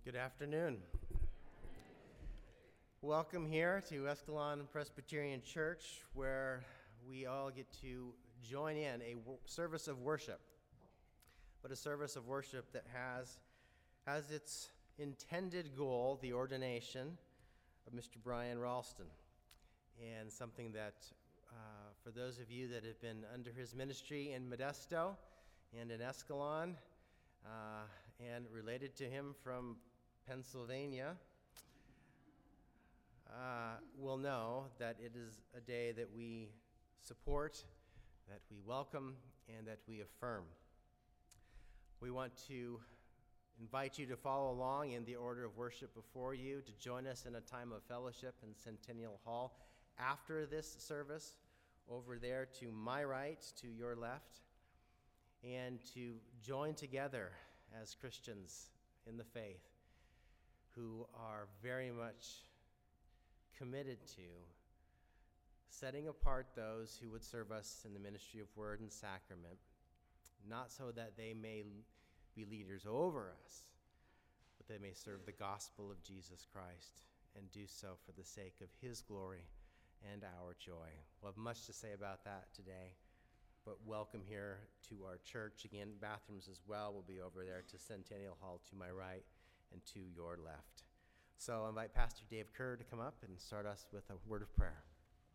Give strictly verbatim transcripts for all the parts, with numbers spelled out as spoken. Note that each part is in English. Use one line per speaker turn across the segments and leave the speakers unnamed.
Good afternoon. Welcome here to Escalon Presbyterian Church, where we all get to join in a w- service of worship, but a service of worship that has, has its intended goal the ordination of Mister Brian Ralston, and something that, uh, for those of you that have been under his ministry in Modesto and in Escalon, uh, and related to him from Pennsylvania, uh, will know that it is a day that we support, that we welcome, and that we affirm. We want to invite you to follow along in the order of worship before you, to join us in a time of fellowship in Centennial Hall after this service, over there to my right, to your left, and to join together as Christians in the faith who are very much committed to setting apart those who would serve us in the ministry of word and sacrament, not so that they may be leaders over us, but they may serve the gospel of Jesus Christ and do so for the sake of his glory and our joy. We'll have much to say about that today, but welcome here to our church. Again, bathrooms as well will be over there to Centennial Hall to my right and to your left. So I'll invite Pastor Dave Kerr to come up and start us with a word of prayer.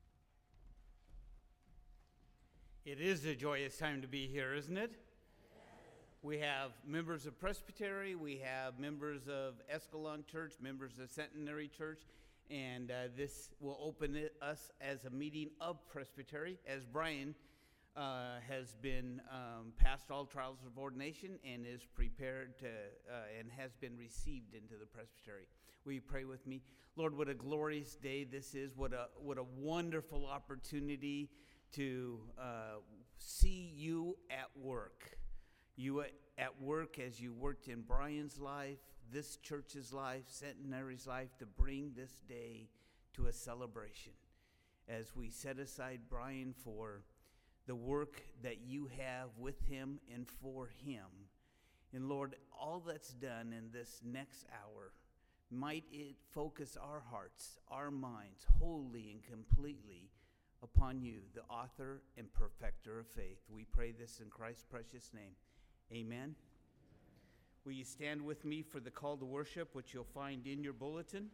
It is a joyous time to be here, isn't it? Yes. We have members of Presbytery, we have members of Escalon Church, members of Centenary Church, and uh, this will open it, us as a meeting of Presbytery, as Brian uh, has been um, passed all trials of ordination and is prepared to uh, and has been received into the Presbytery. Will you pray with me? Lord, what a glorious day this is. What a what a wonderful opportunity to uh, see you at work. You at work as you worked in Brian's life, this church's life, Centenary's life, to bring this day to a celebration. As we set aside Brian for the work that you have with him and for him. And Lord, all that's done in this next hour, might it focus our hearts, our minds, wholly and completely upon you, the author and perfecter of faith. We pray this in Christ's precious name. Amen. Will you stand with me for the call to worship, which you'll find in your bulletin?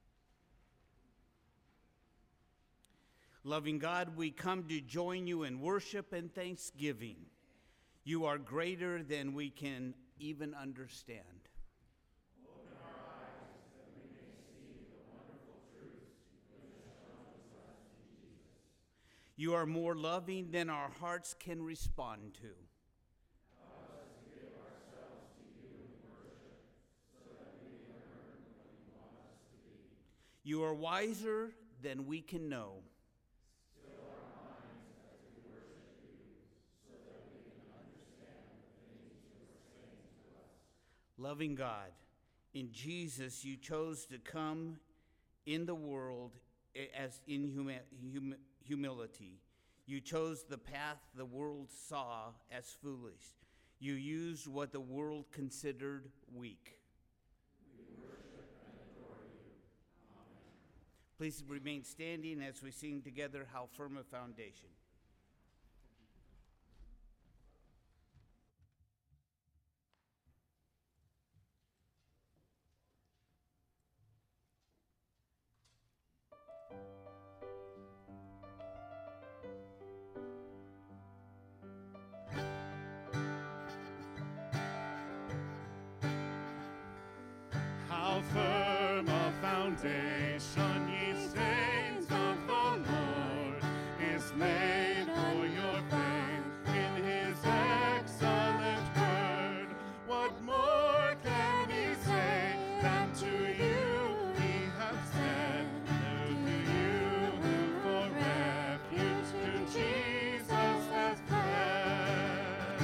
Loving God, we come to join you in worship and thanksgiving. You are greater than we can even understand.
Open our eyes that we may see the wonderful truths which have shown to us in Jesus.
You are more loving than our hearts can respond to.
Help us to give ourselves to you in worship, so that we may learn what you want us to be.
You are wiser than we can know.
Still our minds as we worship you, so that we can understand the things you are saying to us.
Loving God, in Jesus you chose to come in the world as in humi- hum- humility. You chose the path the world saw as foolish. You used what the world considered weak.
We worship and adore you. Amen.
Please remain standing as we sing together How Firm a Foundation.
How firm a foundation, ye saints of the Lord, is laid for your faith in his excellent word. What more can he say than to you he hath said? To you who for refuge to Jesus hath fled.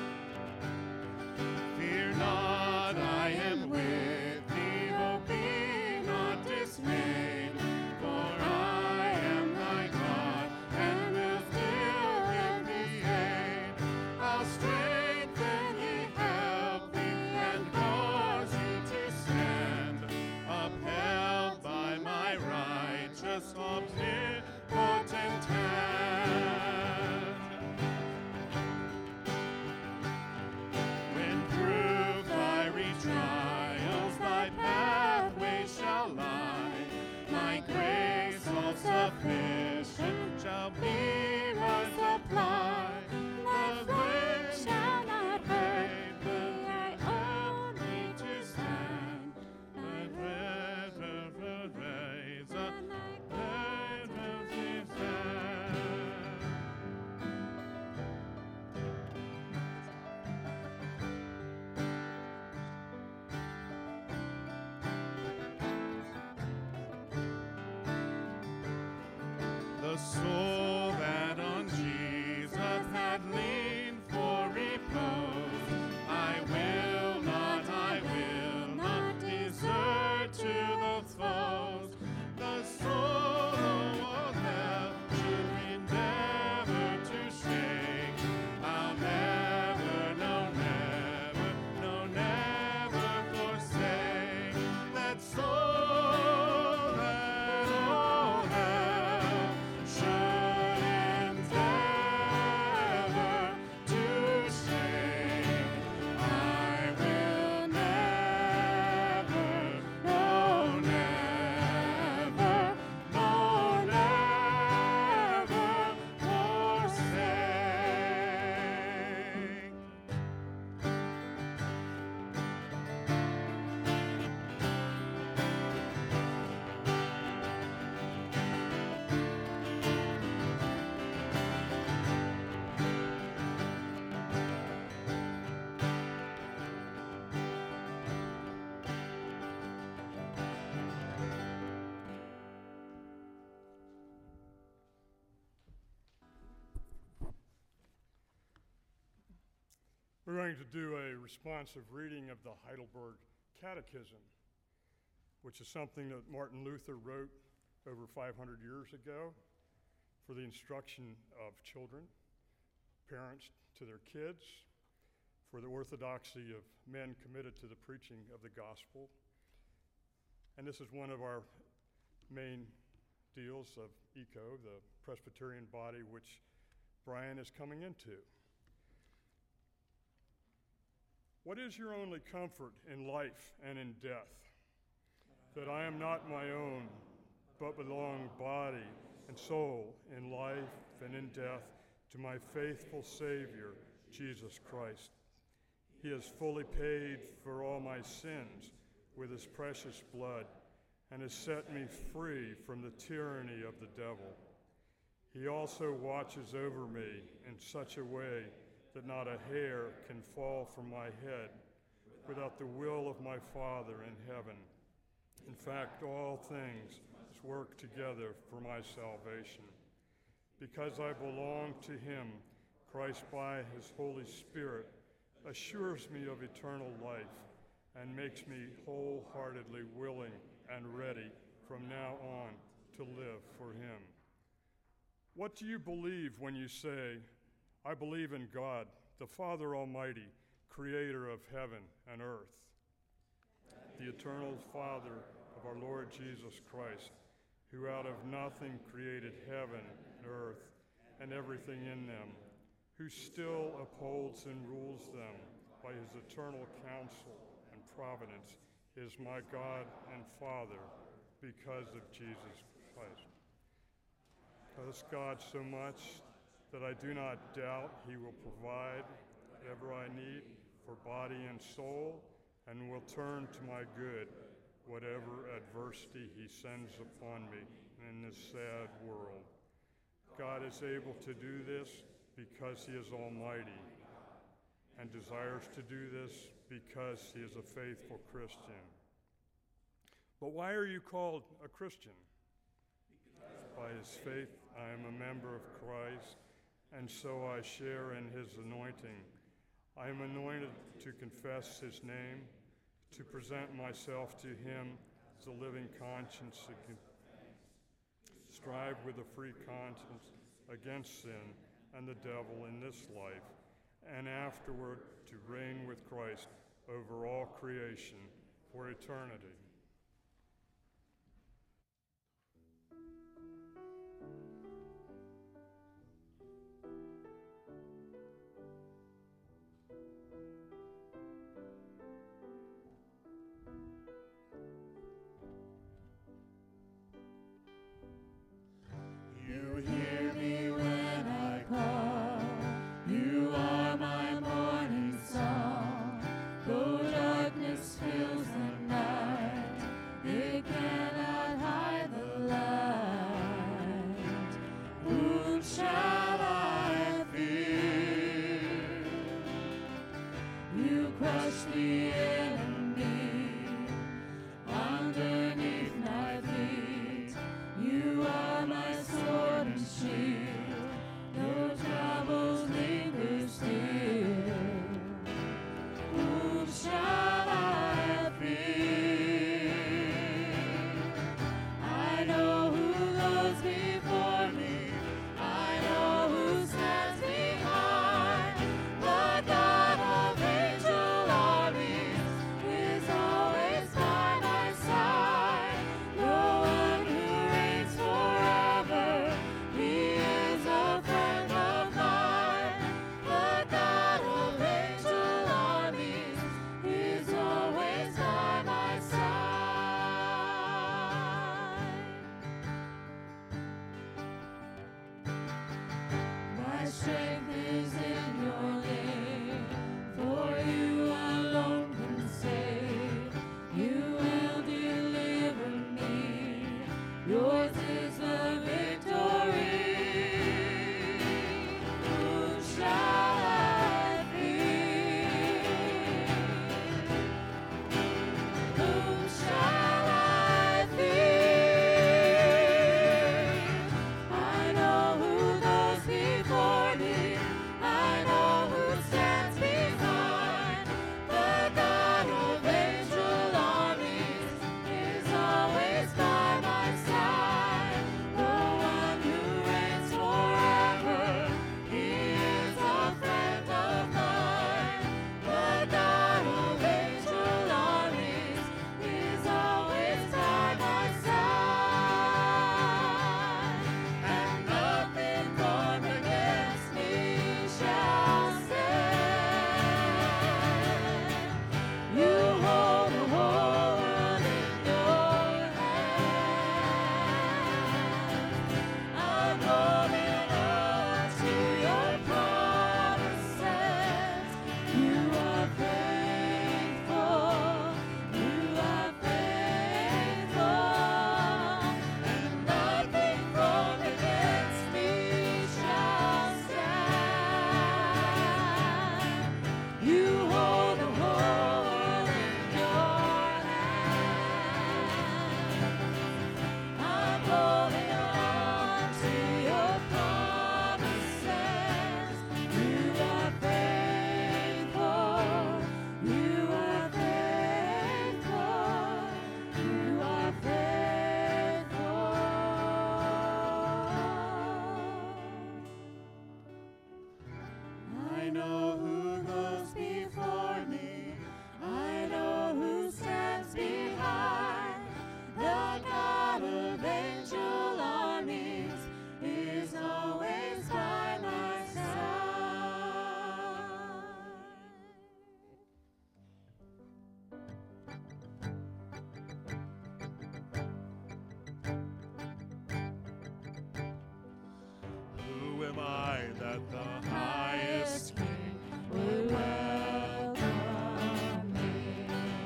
Fear not, I am with thee, O be soul that on Jesus had leaned for repose, I will not, I will not desert to the foes. The soul of hell should endeavor to shake. I'll never, no, never, no, never forsake that soul that all hell should endeavor to shake. I will never, no, never, no, never forsake.
We're going to do a responsive reading of the Heidelberg Catechism, which is something that Martin Luther wrote over five hundred years ago for the instruction of children, parents to their kids, for the orthodoxy of men committed to the preaching of the gospel. And this is one of our main deals of E C O, the Presbyterian body, which Brian is coming into. What is your only comfort in life and in death? That I am not my own, but belong body and soul in life and in death to my faithful Savior, Jesus Christ. He has fully paid for all my sins with his precious blood and has set me free from the tyranny of the devil. He also watches over me in such a way that not a hair can fall from my head without the will of my Father in heaven. In fact, all things must work together for my salvation. Because I belong to him, Christ by his Holy Spirit assures me of eternal life and makes me wholeheartedly willing and ready from now on to live for him. What do you believe when you say, I believe in God, the Father Almighty, creator of heaven and earth, the eternal Father of our Lord Jesus Christ, who out of nothing created heaven and earth and everything in them, who still upholds and rules them by his eternal counsel and providence, is my God and Father because of Jesus Christ. Bless God so much that I do not doubt he will provide whatever I need for body and soul, and will turn to my good whatever adversity he sends upon me in this sad world. God is able to do this because he is almighty, and desires to do this because he is a faithful Christian. But why are you called a Christian? By his faith I am a member of Christ, and so I share in his anointing. I am anointed to confess his name, to present myself to him as a living conscience, strive with a free conscience against sin and the devil in this life, and afterward to reign with Christ over all creation for eternity.
You hear me when I call. You are my morning song. Though darkness fills the night, it cannot hide the light. Whom shall I fear? You crush the enemy underneath my feet. You are my sword and shield.
I that the highest King would welcome me.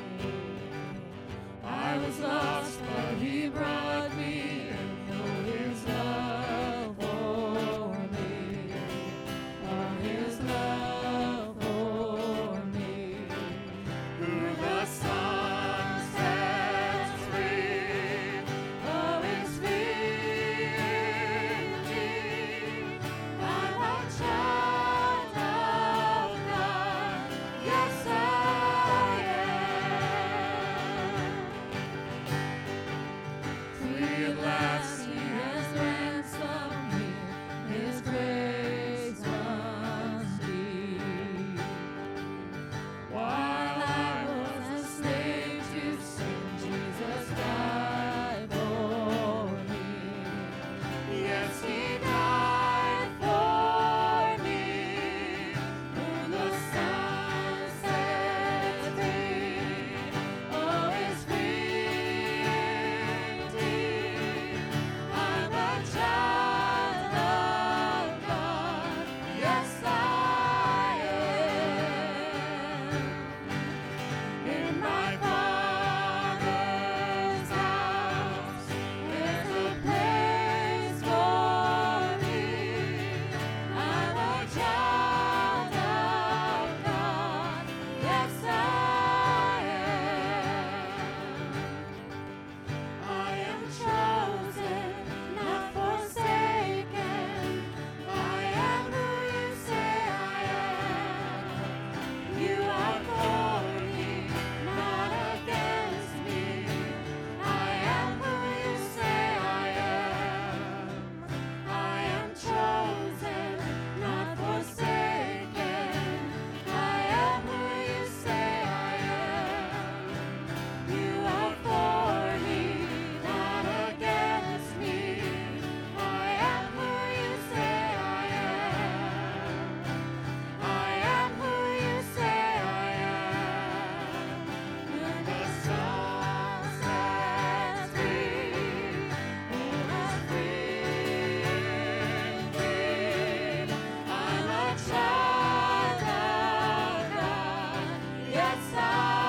I was lost, but he brought me in. Oh, his love for me. Oh, his love for me. Who the Son sets free. Oh, it's victory. I'm a child of God. Yes, I am. Free at last, he has ransomed me. His grace runs deep. While I was a slave to sin, Jesus died for me. Yes, he died for me. Who the Son sets free, oh, is free indeed. I'm a child of God. Yes, I am. In my Father's house, there's a place for me. I'm a child of God. Yes, I am. I am chosen, not forsaken. I am who you say I am. You are for me, not against me. I am who you say I am. I am chosen, not forsaken. I am who you say I am. You are for me, not against me. I am who you say I am. I am who you say I am. When the sun sets free, who has freed me? I'm a child of God. Yes, I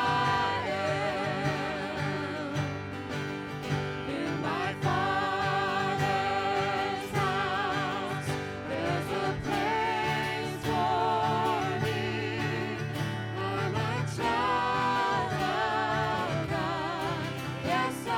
am. In my Father's house, there's a place for me. I'm a child of God. Yes, I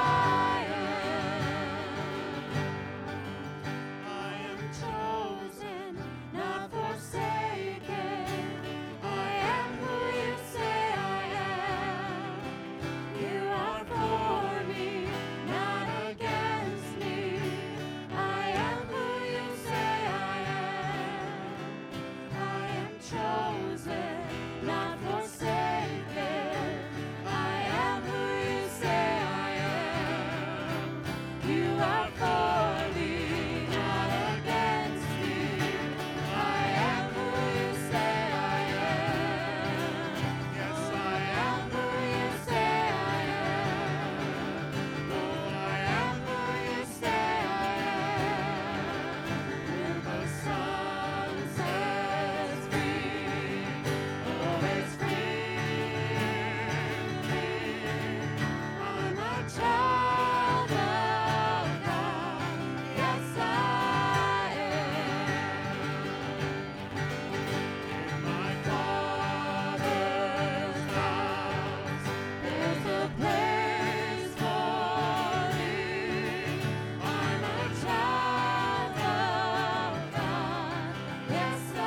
am. I am chosen, not forsaken. I am who you say I am. You are for me, not against me. I am who you say I am. I am chosen, not forsaken. I am who you say I am. You are for me, not against me. I am who you say I am. Yes, I am who you say I am. Oh, I am who you say I am. When the sun sets free, oh, it's free indeed. I'm a child of God. Yes, I am. In my Father's house, there's a place for me. I'm a child of God. Yes, I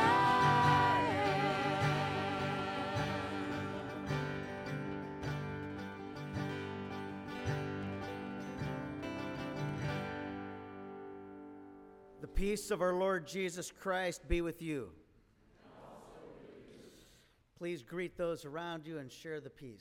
The peace of our Lord Jesus Christ be with you. Please greet those around you and share the peace.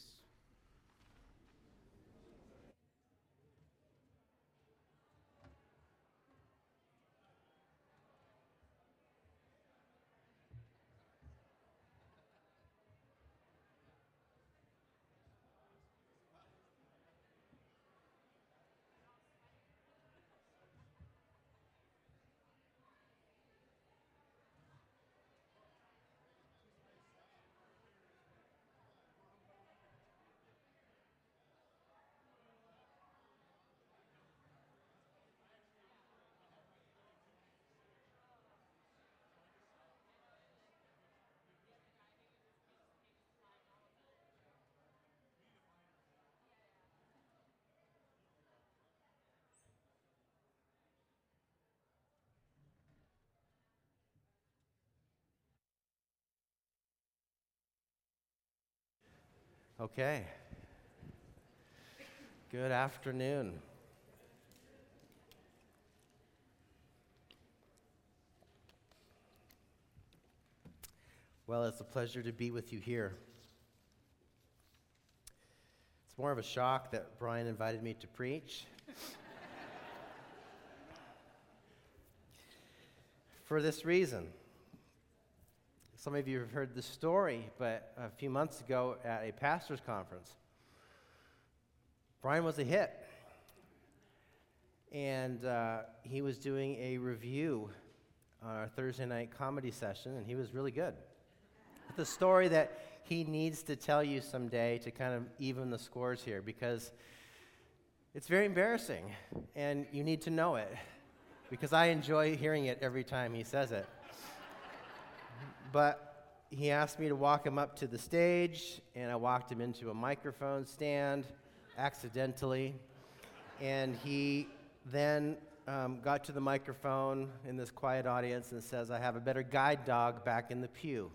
Okay. Good afternoon. Well, it's a pleasure to be with you here. It's more of a shock that Brian invited me to preach. For this reason. Some of you have heard the story, but a few months ago at a pastor's conference, Brian was a hit. And uh, he was doing a review on our Thursday night comedy session, and he was really good. It's a story that he needs to tell you someday to kind of even the scores here, because it's very embarrassing, and you need to know it, because I enjoy hearing it every time he says it. But he asked me to walk him up to the stage, and I walked him into a microphone stand accidentally, and he then um, got to the microphone in this quiet audience and says, "I have a better guide dog back in the pew."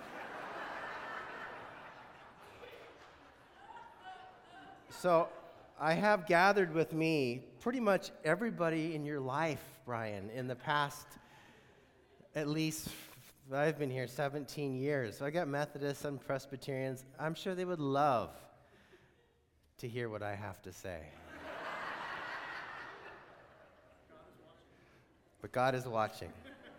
So I have gathered with me pretty much everybody in your life, Brian, in the past at least, I've been here seventeen years. So I got Methodists and Presbyterians. I'm sure they would love to hear what I have to say. But God is watching.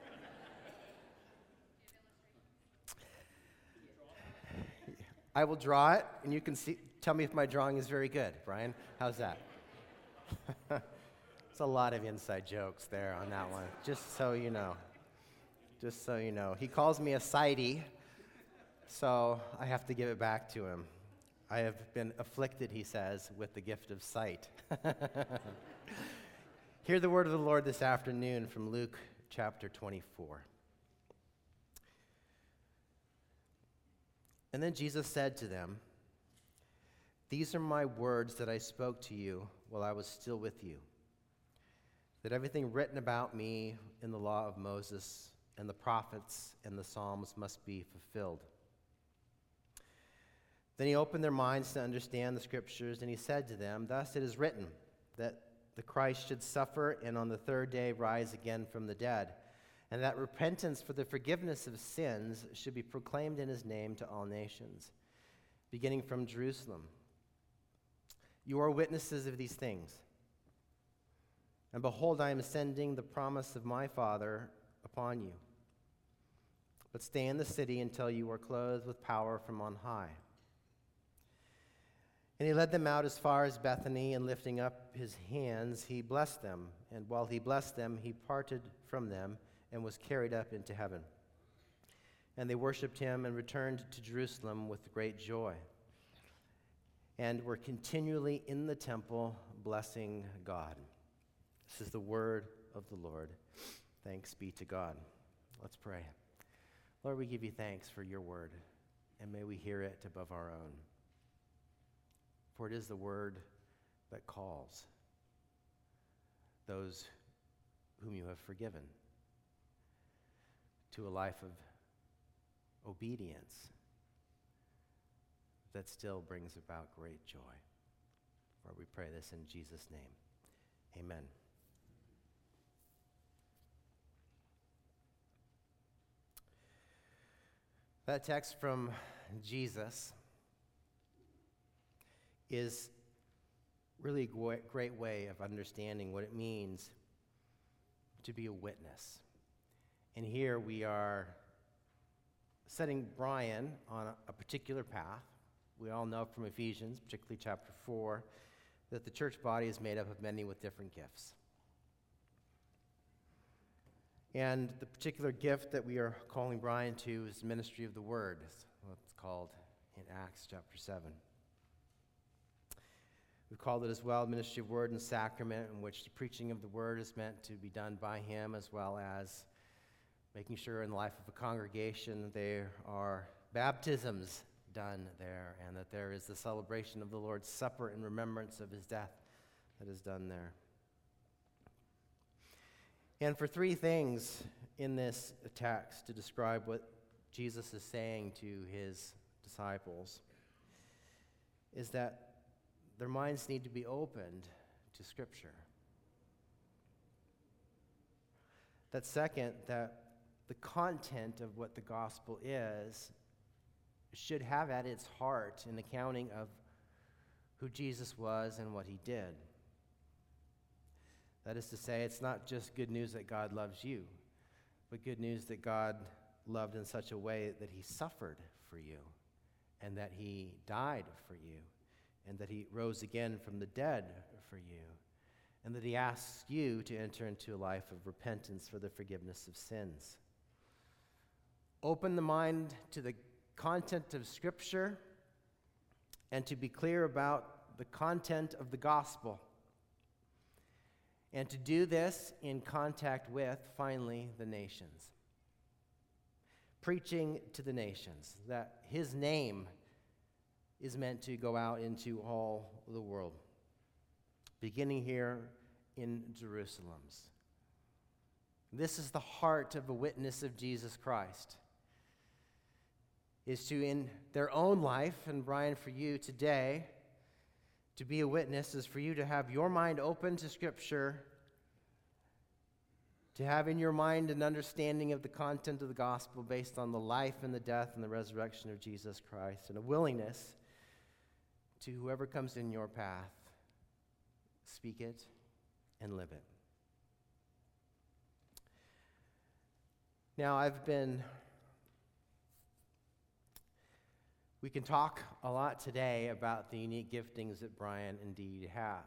I will draw it, and you can see. Tell me if my drawing is very good, Brian. How's that? There's a lot of inside jokes there on that one, just so you know. Just so you know. He calls me a sighty, so I have to give it back to him. I have been afflicted, he says, with the gift of sight. Hear the word of the Lord this afternoon from Luke chapter twenty-four. And then Jesus said to them, "These are my words that I spoke to you while I was still with you, that everything written about me in the law of Moses and the prophets and the Psalms must be fulfilled." Then he opened their minds to understand the scriptures, and he said to them, "Thus it is written, that the Christ should suffer and on the third day rise again from the dead, and that repentance for the forgiveness of sins should be proclaimed in his name to all nations, beginning from Jerusalem. You are witnesses of these things. And behold, I am sending the promise of my Father upon you. But stay in the city until you are clothed with power from on high." And he led them out as far as Bethany, and lifting up his hands, he blessed them. And while he blessed them, he parted from them and was carried up into heaven. And they worshipped him and returned to Jerusalem with great joy, and were continually in the temple blessing God. This is the word of the Lord. Thanks be to God. Let's pray. Lord, we give you thanks for your word, and may we hear it above our own. For it is the word that calls those whom you have forgiven to a life of obedience that still brings about great joy. For we pray this in Jesus' name. Amen. That text from Jesus is really a great way of understanding what it means to be a witness. And here we are setting Brian on a, a particular path. We all know from Ephesians, particularly chapter four, that the church body is made up of many with different gifts. And the particular gift that we are calling Brian to is the ministry of the word. That's what it's called in Acts chapter seven. We've called it as well ministry of word and sacrament, in which the preaching of the word is meant to be done by him, as well as making sure in the life of a congregation there are baptisms done there, and that there is the celebration of the Lord's Supper in remembrance of his death that is done there. And for three things in this text to describe what Jesus is saying to his disciples, is that their minds need to be opened to Scripture. That second, that the content of what the gospel is should have at its heart an accounting of who Jesus was and what he did. That is to say, it's not just good news that God loves you, but good news that God loved in such a way that he suffered for you, and that he died for you, and that he rose again from the dead for you, and that he asks you to enter into a life of repentance for the forgiveness of sins. Open the mind to the content of Scripture and to be clear about the content of the gospel. And to do this in contact with, finally, the nations. Preaching to the nations that his name is meant to go out into all the world, beginning here in Jerusalem's. This is the heart of a witness of Jesus Christ, is to, in their own life, and Brian, for you today, to be a witness is for you to have your mind open to Scripture, to have in your mind an understanding of the content of the gospel based on the life and the death and the resurrection of Jesus Christ, and a willingness to whoever comes in your path, speak it and live it. Now, I've been, we can talk a lot today about the unique giftings that Brian indeed has.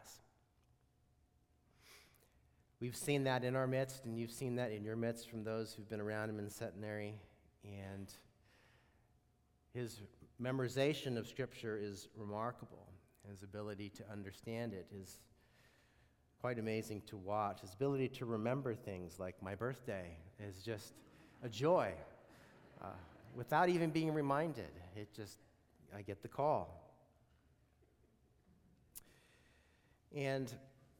We've seen that in our midst, and you've seen that in your midst from those who've been around him in centenary, and his memorization of Scripture is remarkable. His ability to understand it is quite amazing to watch. His ability to remember things like my birthday is just a joy. Uh, without even being reminded, it just, I get the call. And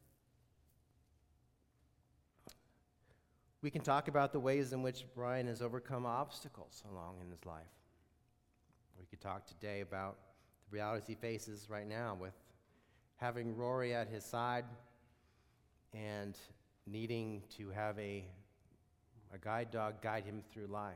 we can talk about the ways in which Brian has overcome obstacles along in his life. We could talk today about the realities he faces right now with having Rory at his side and needing to have a, a guide dog guide him through life.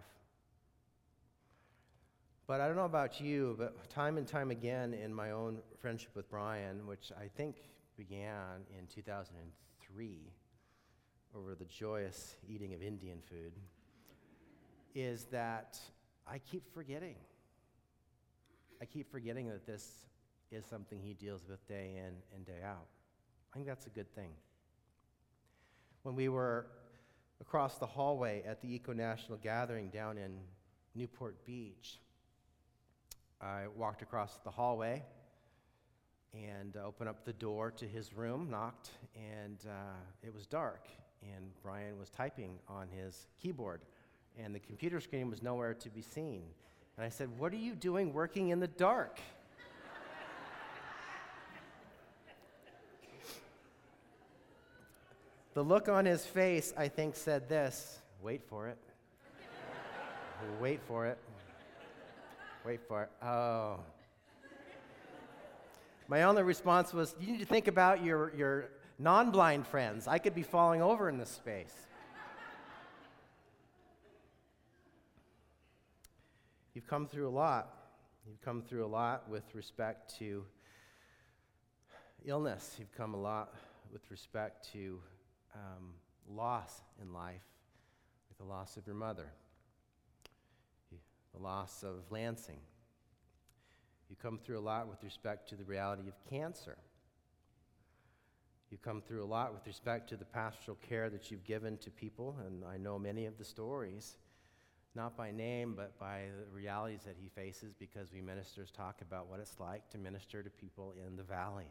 But I don't know about you, but time and time again in my own friendship with Brian, which I think began in two thousand three over the joyous eating of Indian food, is that I keep forgetting. I keep forgetting that this is something he deals with day in and day out. I think that's a good thing. When we were across the hallway at the Eco National Gathering down in Newport Beach, I walked across the hallway and uh, opened up the door to his room, knocked, and uh, it was dark, and Brian was typing on his keyboard, and the computer screen was nowhere to be seen. And I said, "What are you doing working in the dark?" The look on his face, I think, said this: "Wait for it. Wait for it. Wait for it." Oh. My only response was, "You need to think about your, your non-blind friends. I could be falling over in this space." You've come through a lot. You've come through a lot with respect to illness. You've come a lot with respect to um, loss in life, like the loss of your mother, the loss of Lansing. You come through a lot with respect to the reality of cancer. You come through a lot with respect to the pastoral care that you've given to people, and I know many of the stories, not by name, but by the realities that he faces, because we ministers talk about what it's like to minister to people in the valley.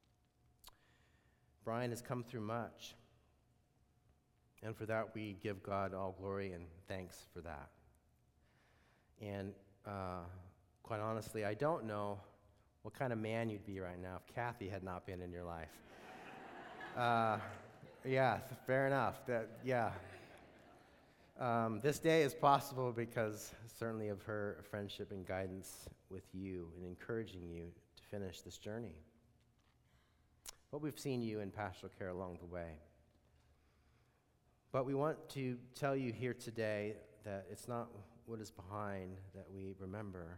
Brian has come through much, and for that we give God all glory and thanks for that. And uh, quite honestly, I don't know what kind of man you'd be right now if Kathy had not been in your life. uh, yeah, fair enough. That, yeah. Um, this day is possible because certainly of her friendship and guidance with you and encouraging you to finish this journey. But we've seen you in pastoral care along the way. But we want to tell you here today that it's not what is behind that we remember,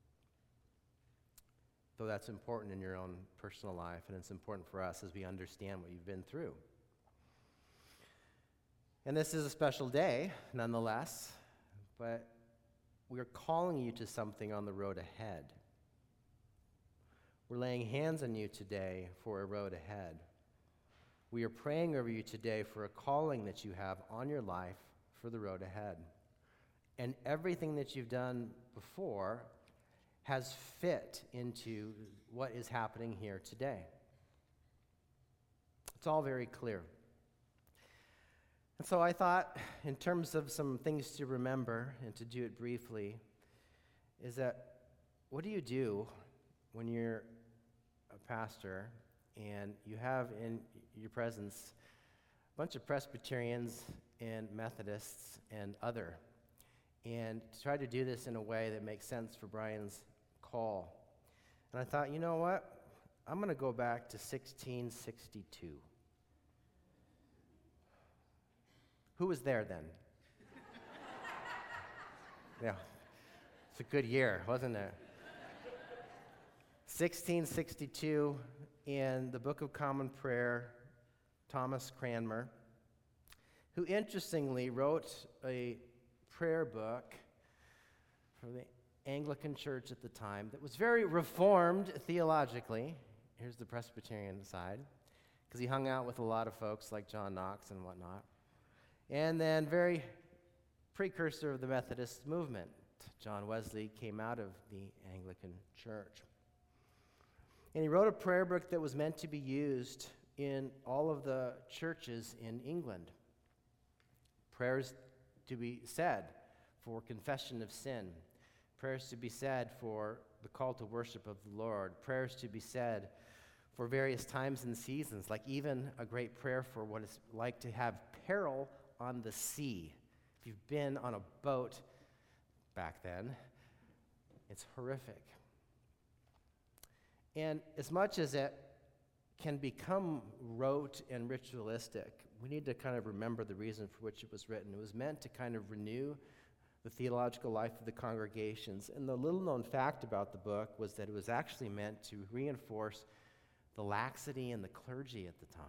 though that's important in your own personal life, and it's important for us as we understand what you've been through. And this is a special day, nonetheless, but we are calling you to something on the road ahead. We're laying hands on you today for a road ahead. We are praying over you today for a calling that you have on your life for the road ahead. And everything that you've done before has fit into what is happening here today. It's all very clear. And so I thought, in terms of some things to remember and to do it briefly, is that what do you do when you're a pastor and you have in your presence a bunch of Presbyterians and Methodists and other, and to try to do this in a way that makes sense for Brian's call? And I thought, you know what? I'm going to go back to sixteen sixty-two. Who was there then? Yeah, it's a good year, wasn't it? sixteen sixty-two, in the Book of Common Prayer, Thomas Cranmer, who interestingly wrote a prayer book for the Anglican Church at the time that was very reformed theologically. Here's the Presbyterian side, because he hung out with a lot of folks like John Knox and whatnot. And then very precursor of the Methodist movement. John Wesley came out of the Anglican Church. And he wrote a prayer book that was meant to be used in all of the churches in England. Prayers to be said for confession of sin. Prayers to be said for the call to worship of the Lord. Prayers to be said for various times and seasons, like even a great prayer for what it's like to have peril on the sea. If you've been on a boat back then, it's horrific. And as much as it can become rote and ritualistic, we need to kind of remember the reason for which it was written. It was meant to kind of renew the theological life of the congregations. And the little-known fact about the book was that it was actually meant to reinforce the laxity in the clergy at the time.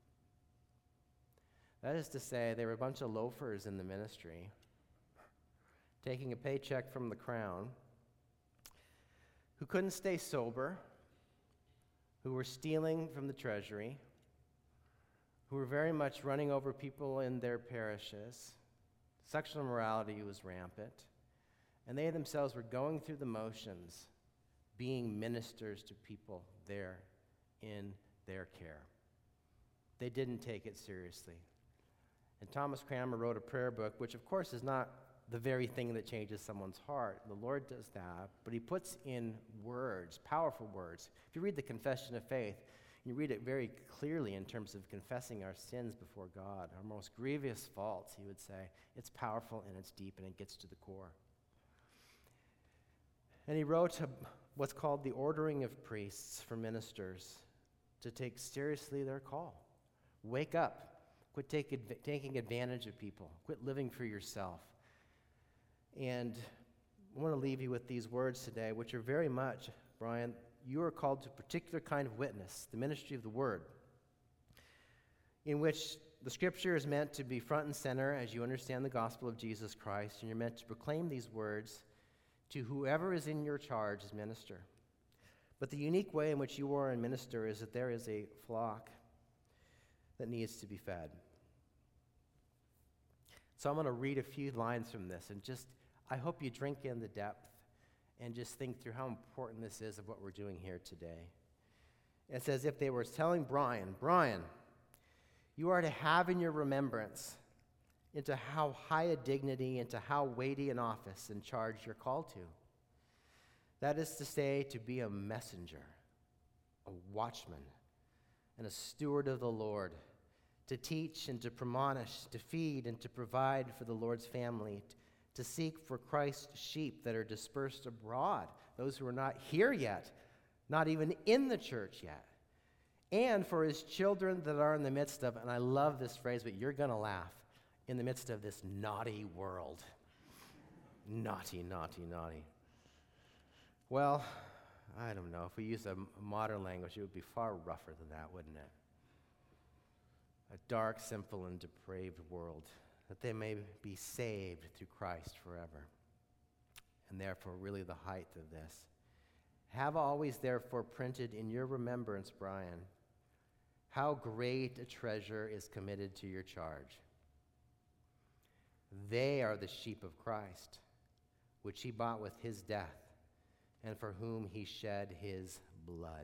That is to say, they were a bunch of loafers in the ministry, taking a paycheck from the crown, who couldn't stay sober, who were stealing from the treasury, who were very much running over people in their parishes. Sexual immorality was rampant, and they themselves were going through the motions, being ministers to people there in their care. They didn't take it seriously. And Thomas Cranmer wrote a prayer book, which of course is not the very thing that changes someone's heart. The Lord does that, but he puts in words, powerful words. If you read the Confession of Faith, you read it very clearly in terms of confessing our sins before God, our most grievous faults, he would say. It's powerful and it's deep and it gets to the core. And he wrote a, what's called the ordering of priests for ministers to take seriously their call. Wake up. Quit take adv- taking advantage of people. Quit living for yourself. And I want to leave you with these words today, which are very much, Brian, you are called to a particular kind of witness, the ministry of the word, in which the scripture is meant to be front and center as you understand the gospel of Jesus Christ, and you're meant to proclaim these words to whoever is in your charge as minister. But the unique way in which you are a minister is that there is a flock that needs to be fed. So I'm going to read a few lines from this, and just, I hope you drink in the depth and just think through how important this is of what we're doing here today. It's as if they were telling Brian, Brian, you are to have in your remembrance into how high a dignity, into how weighty an office and charge you're called to. That is to say, to be a messenger, a watchman, and a steward of the Lord, to teach and to premonish, to feed and to provide for the Lord's family, to seek for Christ's sheep that are dispersed abroad, those who are not here yet, not even in the church yet, and for his children that are in the midst of, and I love this phrase, but you're going to laugh, in the midst of this naughty world. Naughty, naughty, naughty. Well, I don't know. If we use a modern language, it would be far rougher than that, wouldn't it? A dark, sinful, and depraved world, that they may be saved through Christ forever. And therefore, really the height of this. Have always, therefore, printed in your remembrance, Brian, how great a treasure is committed to your charge. They are the sheep of Christ, which he bought with his death, and for whom he shed his blood.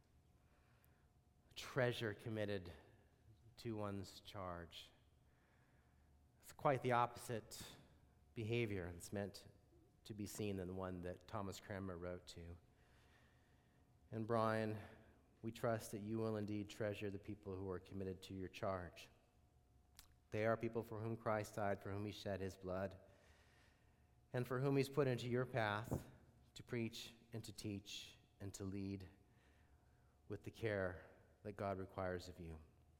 Treasure committed to one's charge. It's quite the opposite behavior that's meant to be seen than the one that Thomas Cranmer wrote to. And Brian, we trust that you will indeed treasure the people who are committed to your charge. They are people for whom Christ died, for whom he shed his blood, and for whom he's put into your path to preach and to teach and to lead with the care that God requires of you.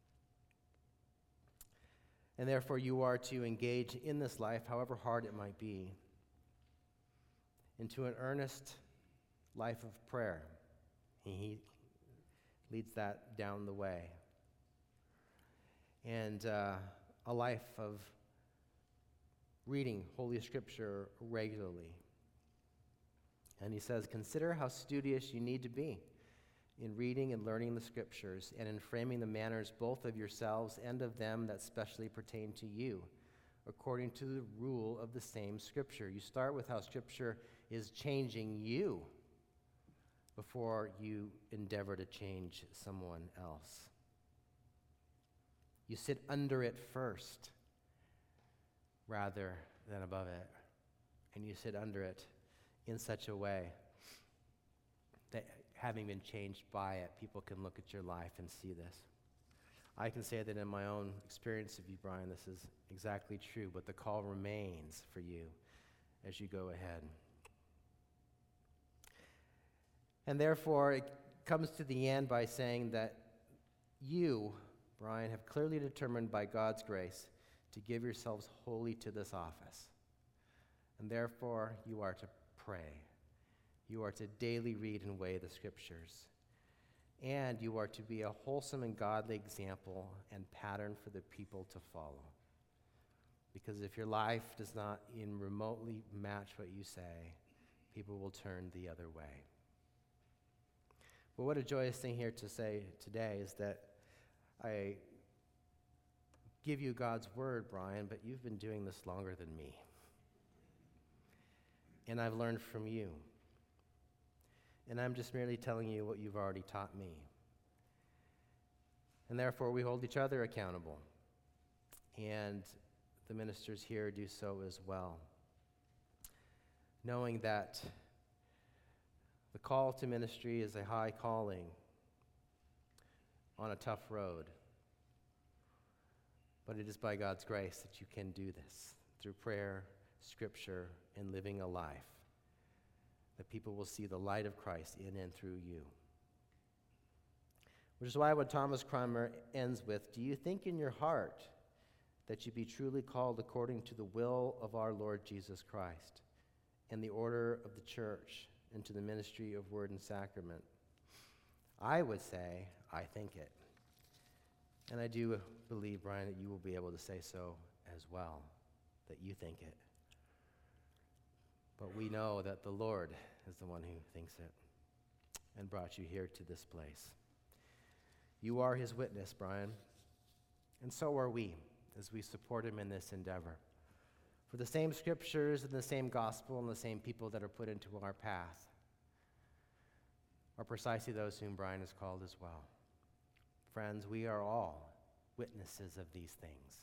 And therefore you are to engage in this life, however hard it might be, into an earnest life of prayer. He leads that down the way. And uh, a life of reading Holy Scripture regularly. And he says, consider how studious you need to be in reading and learning the Scriptures and in framing the manners both of yourselves and of them that specially pertain to you, according to the rule of the same Scripture. You start with how Scripture is changing you before you endeavor to change someone else. You sit under it first rather than above it. And you sit under it in such a way that, having been changed by it, people can look at your life and see this. I can say that in my own experience of you, Brian, this is exactly true, but the call remains for you as you go ahead. And therefore, it comes to the end by saying that you, Brian, have clearly determined by God's grace to give yourselves wholly to this office. And therefore, you are to pray. You are to daily read and weigh the Scriptures. And you are to be a wholesome and godly example and pattern for the people to follow. Because if your life does not even remotely match what you say, people will turn the other way. But what a joyous thing here to say today is that I give you God's word, Brian, but you've been doing this longer than me. And I've learned from you. And I'm just merely telling you what you've already taught me. And therefore, we hold each other accountable. And the ministers here do so as well. Knowing that the call to ministry is a high calling on a tough road. But it is by God's grace that you can do this through prayer, Scripture, and living a life that people will see the light of Christ in and through you. Which is why what Thomas Cranmer ends with, do you think in your heart that you be truly called according to the will of our Lord Jesus Christ and the order of the church and to the ministry of word and sacrament? I would say, I think it. And I do believe, Brian, that you will be able to say so as well, that you think it. But we know that the Lord is the one who thinks it and brought you here to this place. You are his witness, Brian, and so are we as we support him in this endeavor. For the same Scriptures and the same gospel and the same people that are put into our path are precisely those whom Brian has called as well. Friends, we are all witnesses of these things.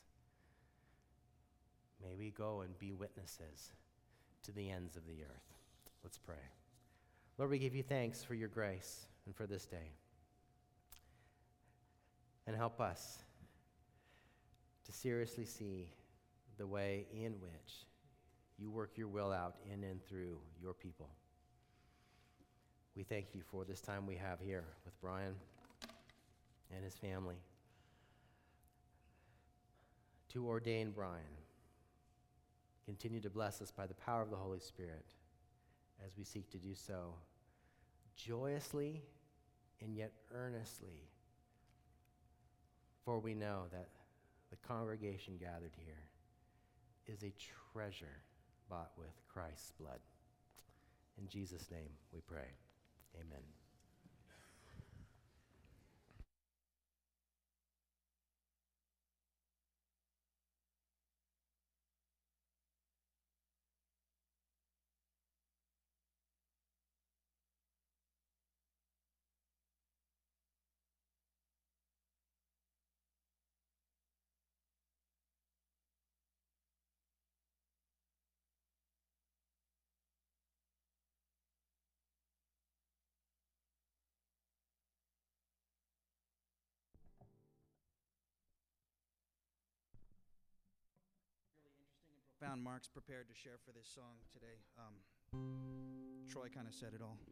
May we go and be witnesses to the ends of the earth. Let's pray. Lord, we give you thanks for your grace and for this day. And help us to seriously see the way in which you work your will out in and through your people. We thank you for this time we have here with Brian and his family. To ordain Brian, continue to bless us by the power of the Holy Spirit as we seek to do so joyously and yet earnestly, for we know that the congregation gathered here is a treasure bought with Christ's blood. In Jesus' name we pray. Amen.
Found Mark's prepared to share for this song today. Um, Troy kind of said it all.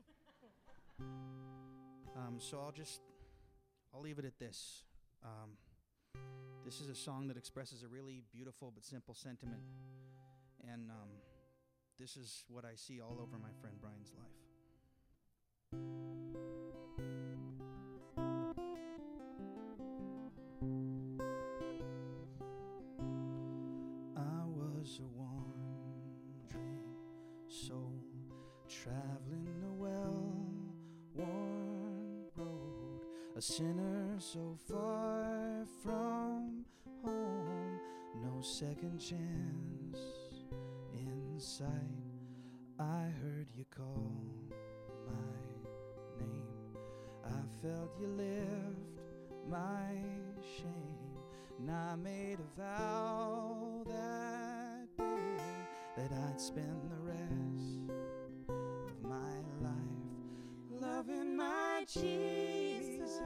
um, so I'll just, I'll leave it at this. Um, this is a song that expresses a really beautiful but simple sentiment. And um, this is what I see all over my friend Brian's life. A wandering soul traveling a well-worn road, a sinner so far from home, no second chance in sight. I heard you call my name, I felt you lift my shame, and I made a vow that that I'd spend the rest of my life loving my Jesus,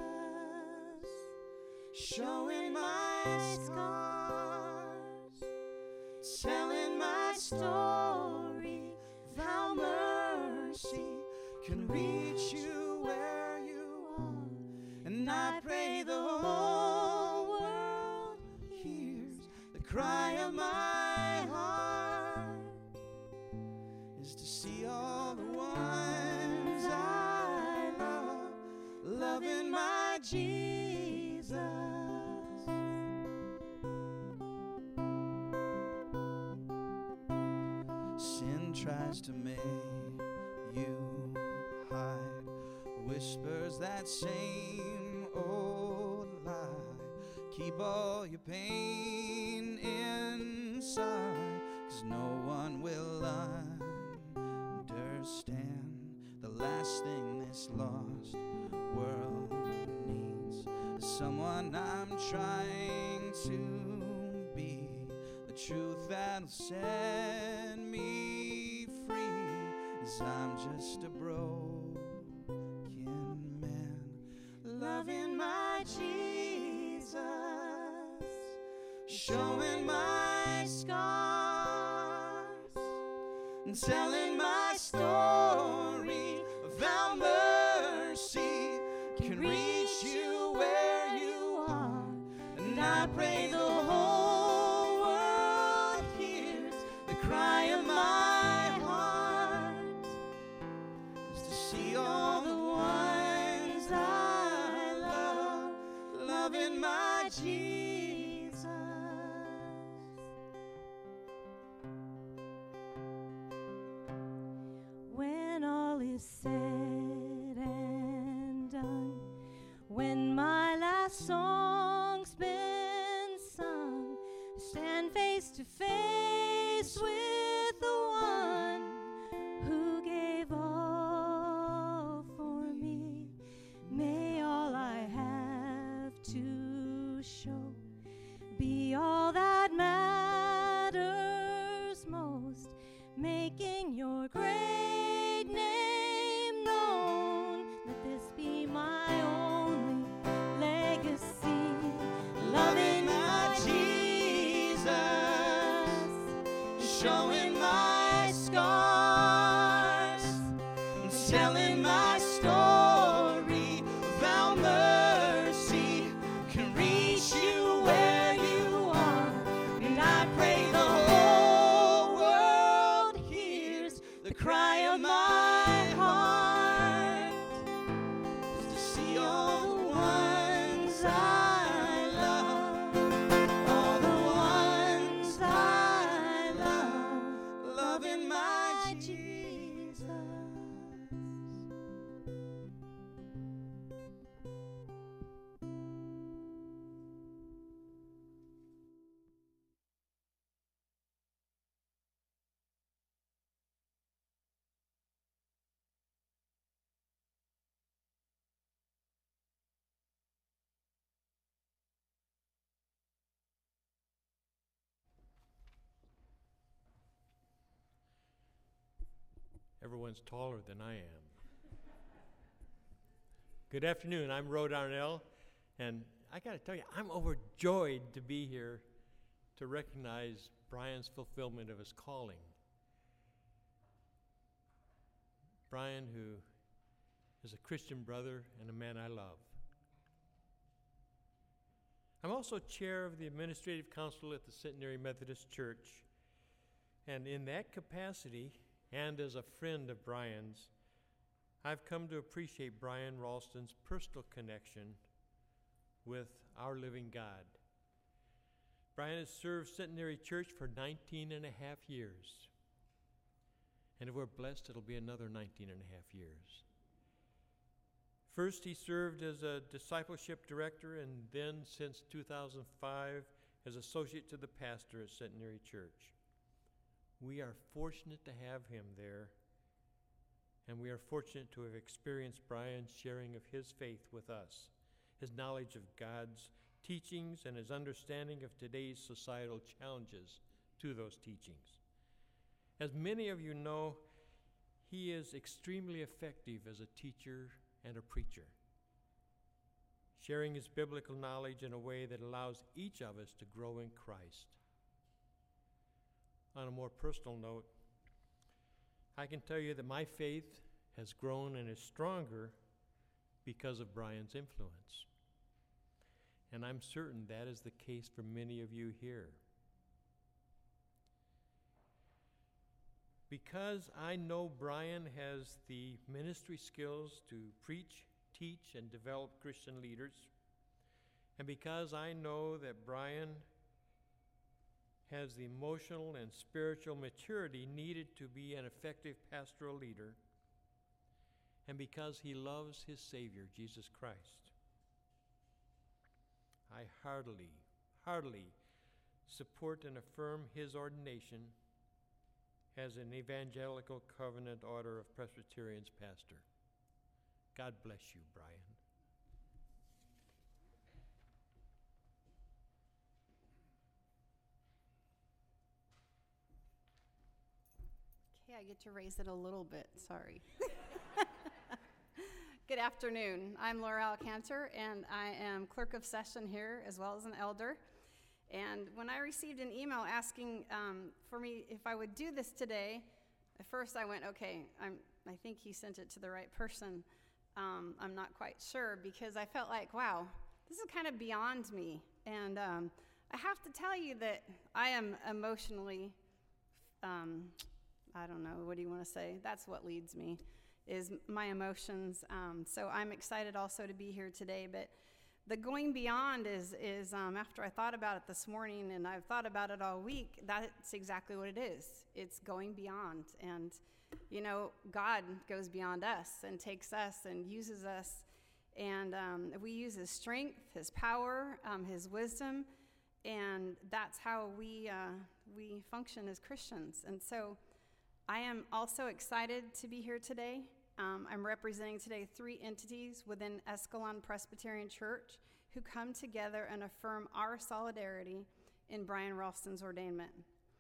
showing my scars, telling my story of how mercy can reach you where you are. And I pray the whole world hears the cry of my heart, is to see all the ones I love loving my Jesus. Sin tries to make you hide, whispers that same old lie, keep all your pain inside, 'cause no one will understand the last thing this lost world needs is someone I'm trying to be, the truth that'll set me free, is I'm just a broken man loving my Jesus, showing my scars and telling my story of how mercy can reach you where you are. And I pray the whole world hears the cry of my heart, is to see all the ones I love loving my Jesus.
When all is said and done, when my last song's been sung, stand face to face with the one who gave all for me. May all I have to show be all that matters most, making your great name known. Let this be my only legacy, loving my Jesus, showing
everyone's taller than I am. Good afternoon. I'm Rod Arnell, and I got to tell you, I'm overjoyed to be here to recognize Brian's fulfillment of his calling. Brian, who is a Christian brother and a man I love. I'm also chair of the Administrative Council at the Centenary Methodist Church, and in that capacity, and as a friend of Brian's, I've come to appreciate Brian Ralston's personal connection with our living God. Brian has served Centenary Church for nineteen and a half years. And if we're blessed, it'll be another nineteen and a half years. First, he served as a discipleship director, and then, since two thousand five, as associate to the pastor at Centenary Church. We are fortunate to have him there, and we are fortunate to have experienced Brian's sharing of his faith with us, his knowledge of God's teachings, and his understanding of today's societal challenges to those teachings. As many of you know, he is extremely effective as a teacher and a preacher, sharing his biblical knowledge in a way that allows each of us to grow in Christ. On a more personal note, I can tell you that my faith has grown and is stronger because of Brian's influence. And I'm certain that is the case for many of you here. Because I know Brian has the ministry skills to preach, teach, and develop Christian leaders, and because I know that Brian has the emotional and spiritual maturity needed to be an effective pastoral leader, and because he loves his Savior, Jesus Christ, I heartily, heartily support and affirm his ordination as an Evangelical Covenant Order of Presbyterians pastor. God bless you, Brian.
Okay, I get to raise it a little bit, sorry. Good afternoon. I'm Laura Alcantor, and I am clerk of session here as well as an elder. And when I received an email asking um, for me if I would do this today, at first I went, okay, I'm, I think he sent it to the right person. Um, I'm not quite sure, because I felt like, wow, this is kind of beyond me. And um, I have to tell you that I am emotionally, um, I don't know, what do you want to say? That's what leads me, is my emotions. Um, so I'm excited also to be here today, but the going beyond is, is um, after I thought about it this morning, and I've thought about it all week, that's exactly what it is. It's going beyond. And, you know, God goes beyond us and takes us and uses us. And um, we use his strength, his power, um, his wisdom, and that's how we, uh, we function as Christians. And so I am also excited to be here today. Um, I'm representing today three entities within Escalon Presbyterian Church who come together and affirm our solidarity in Brian Ralston's ordainment.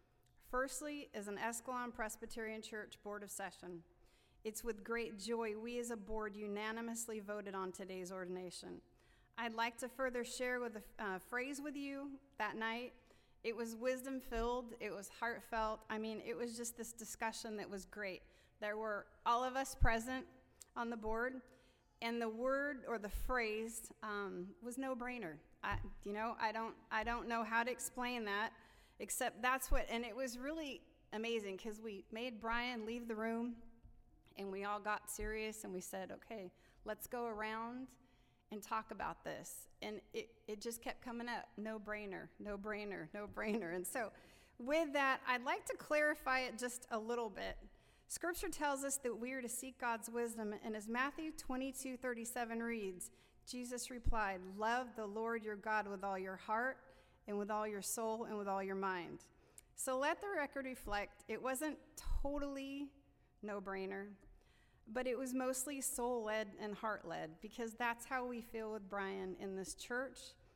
Firstly is an Escalon Presbyterian Church Board of Session. It's with great joy we as a board unanimously voted on today's ordination. I'd like to further share with a uh, phrase with you that night. It was wisdom-filled, it was heartfelt. I mean, it was just this discussion that was great. There were all of us present on the board, and the word or the phrase um, was no-brainer. I, you know, I don't, I don't know how to explain that, except that's what, and it was really amazing because we made Brian leave the room, and we all got serious, and we said, okay, let's go around and talk about this. And it, it just kept coming up, no-brainer, no-brainer, no-brainer. And so with that, I'd like to clarify it just a little bit. Scripture tells us that we are to seek God's wisdom, and as Matthew twenty-two thirty-seven reads, Jesus replied, love the Lord your God with all your heart and with all your soul and with all your mind. So let the record reflect, it wasn't totally no-brainer, but it was mostly soul-led and heart-led, because that's how we feel with Brian in this church,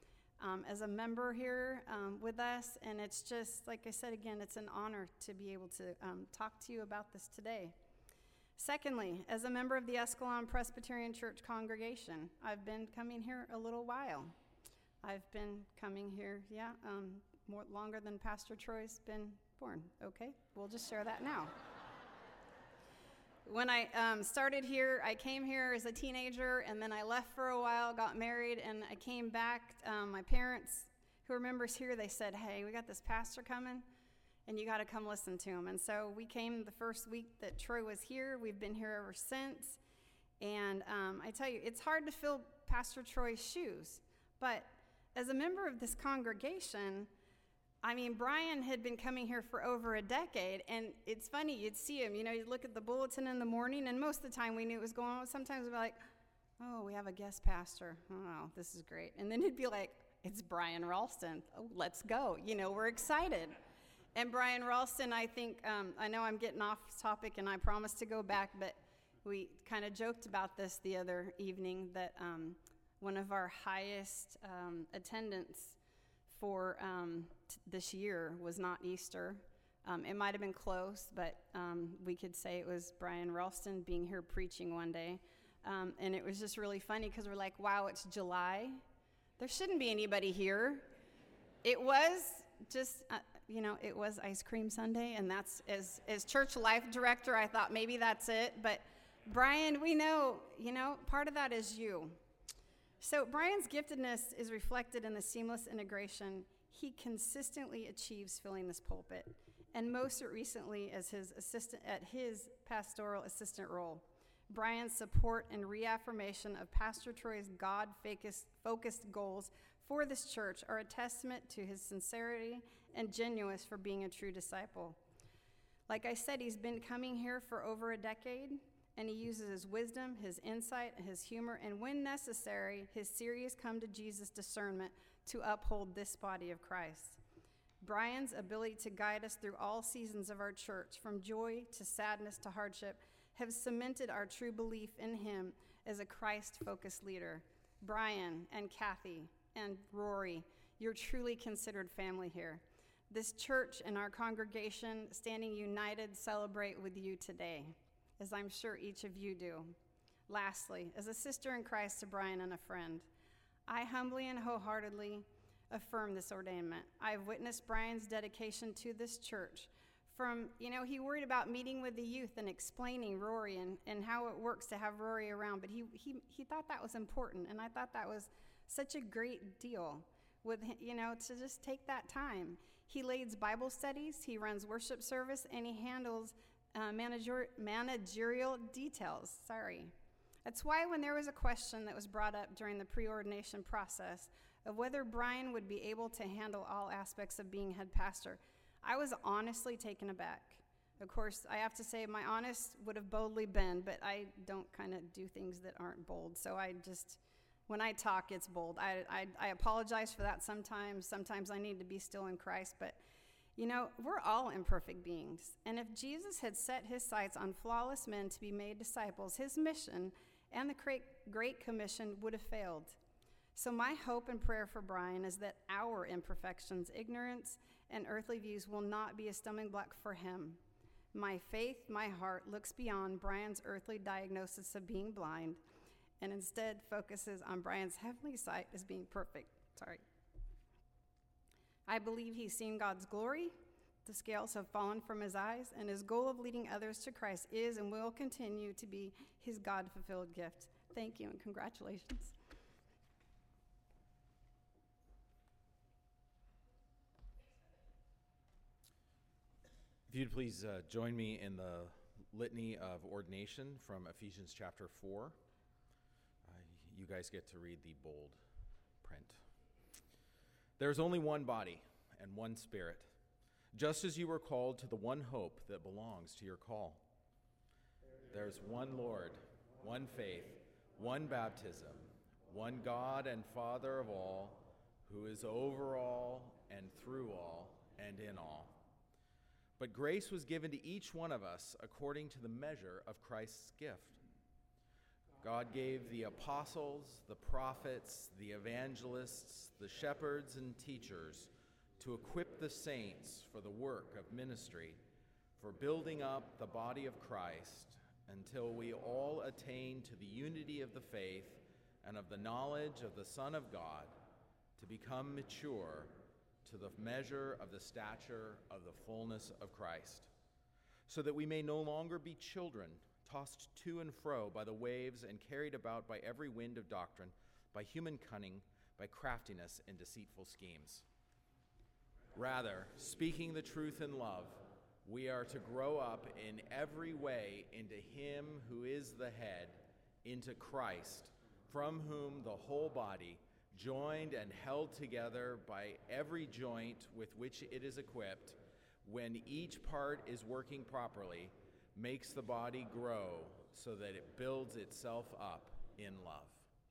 um, as a member here um, with us. And it's just, like I said again, it's an honor to be able to um, talk to you about this today. Secondly, as a member of the Escalon Presbyterian Church congregation, I've been coming here a little while. I've been coming here, yeah, um, more longer than Pastor Troy's been born. Okay, we'll just share that now. When I um, started here, I came here as a teenager, and then I left for a while, got married, and I came back. Um, my parents, who are members here, they said, hey, we got this pastor coming, and you got to come listen to him. And so we came the first week that Troy was here. We've been here ever since. And um, I tell you, it's hard to fill Pastor Troy's shoes. But as a member of this congregation, I mean, Brian had been coming here for over a decade, and it's funny, you'd see him, you know, you'd look at the bulletin in the morning, and most of the time we knew it was going on. Sometimes we'd be like, oh, we have a guest pastor. Oh, this is great. And then he'd be like, it's Brian Ralston. Oh, let's go. You know, we're excited. And Brian Ralston, I think, um, I know I'm getting off topic, and I promised to go back, but we kind of joked about this the other evening, that um, one of our highest um, attendance for um, t- this year was not Easter. Um, it might have been close, but um, we could say it was Brian Ralston being here preaching one day. Um, and it was just really funny because we're like, wow, it's July. There shouldn't be anybody here. It was just, uh, you know, it was Ice Cream Sunday, and that's, as, as church life director, I thought maybe that's it. But Brian, we know, you know, part of that is you. So Brian's giftedness is reflected in the seamless integration he consistently achieves filling this pulpit, and most recently as his assistant at his pastoral assistant role. Brian's support and reaffirmation of Pastor Troy's God-focused goals for this church are a testament to his sincerity and genuineness for being a true disciple. Like I said, he's been coming here for over a decade, and he uses his wisdom, his insight, his humor, and when necessary, his serious come-to-Jesus discernment to uphold this body of Christ. Brian's ability to guide us through all seasons of our church, from joy to sadness to hardship, have cemented our true belief in him as a Christ-focused leader. Brian and Kathy and Rory, you're truly considered family here. This church and our congregation, standing united, celebrate with you today, as I'm sure each of you do. Lastly, as a sister in Christ to Brian and a friend, I humbly and wholeheartedly affirm this ordainment. I've witnessed Brian's dedication to this church. From, you know, he worried about meeting with the youth and explaining Rory and, and how it works to have Rory around, but he, he, he thought that was important, and I thought that was such a great deal, with, you know, to just take that time. He leads Bible studies, he runs worship service, and he handles Uh, manager, managerial details, sorry. That's why when there was a question that was brought up during the preordination process of whether Brian would be able to handle all aspects of being head pastor, I was honestly taken aback. Of course, I have to say my honest would have boldly been, but I don't kind of do things that aren't bold. So I just, when I talk, it's bold. I, I, I apologize for that sometimes. Sometimes I need to be still in Christ, but you know, we're all imperfect beings, and if Jesus had set his sights on flawless men to be made disciples, his mission and the great, great commission would have failed. So my hope and prayer for Brian is that our imperfections, ignorance, and earthly views will not be a stumbling block for him. My faith, my heart, looks beyond Brian's earthly diagnosis of being blind and instead focuses on Brian's heavenly sight as being perfect. Sorry. I believe he's seen God's glory. The scales have fallen from his eyes, and his goal of leading others to Christ is and will continue to be his God-fulfilled gift. Thank you, and congratulations.
If you'd please uh, join me in the litany of ordination from Ephesians chapter four. Uh, you guys get to read the bold print. There is only one body and one Spirit, just as you were called to the one hope that belongs to your call. There is one Lord, one faith, one baptism, one God and Father of all, who is over all and through all and in all. But grace was given to each one of us according to the measure of Christ's gift. God gave the apostles, the prophets, the evangelists, the shepherds and teachers to equip the saints for the work of ministry, for building up the body of Christ until we all attain to the unity of the faith and of the knowledge of the Son of God, to become mature to the measure of the stature of the fullness of Christ, so that we may no longer be children, tossed to and fro by the waves and carried about by every wind of doctrine, by human cunning, by craftiness and deceitful schemes. Rather, speaking the truth in love, we are to grow up in every way into Him who is the head, into Christ, from whom the whole body, joined and held together by every joint with which it is equipped, when each part is working properly, makes the body grow so that it builds itself up in love.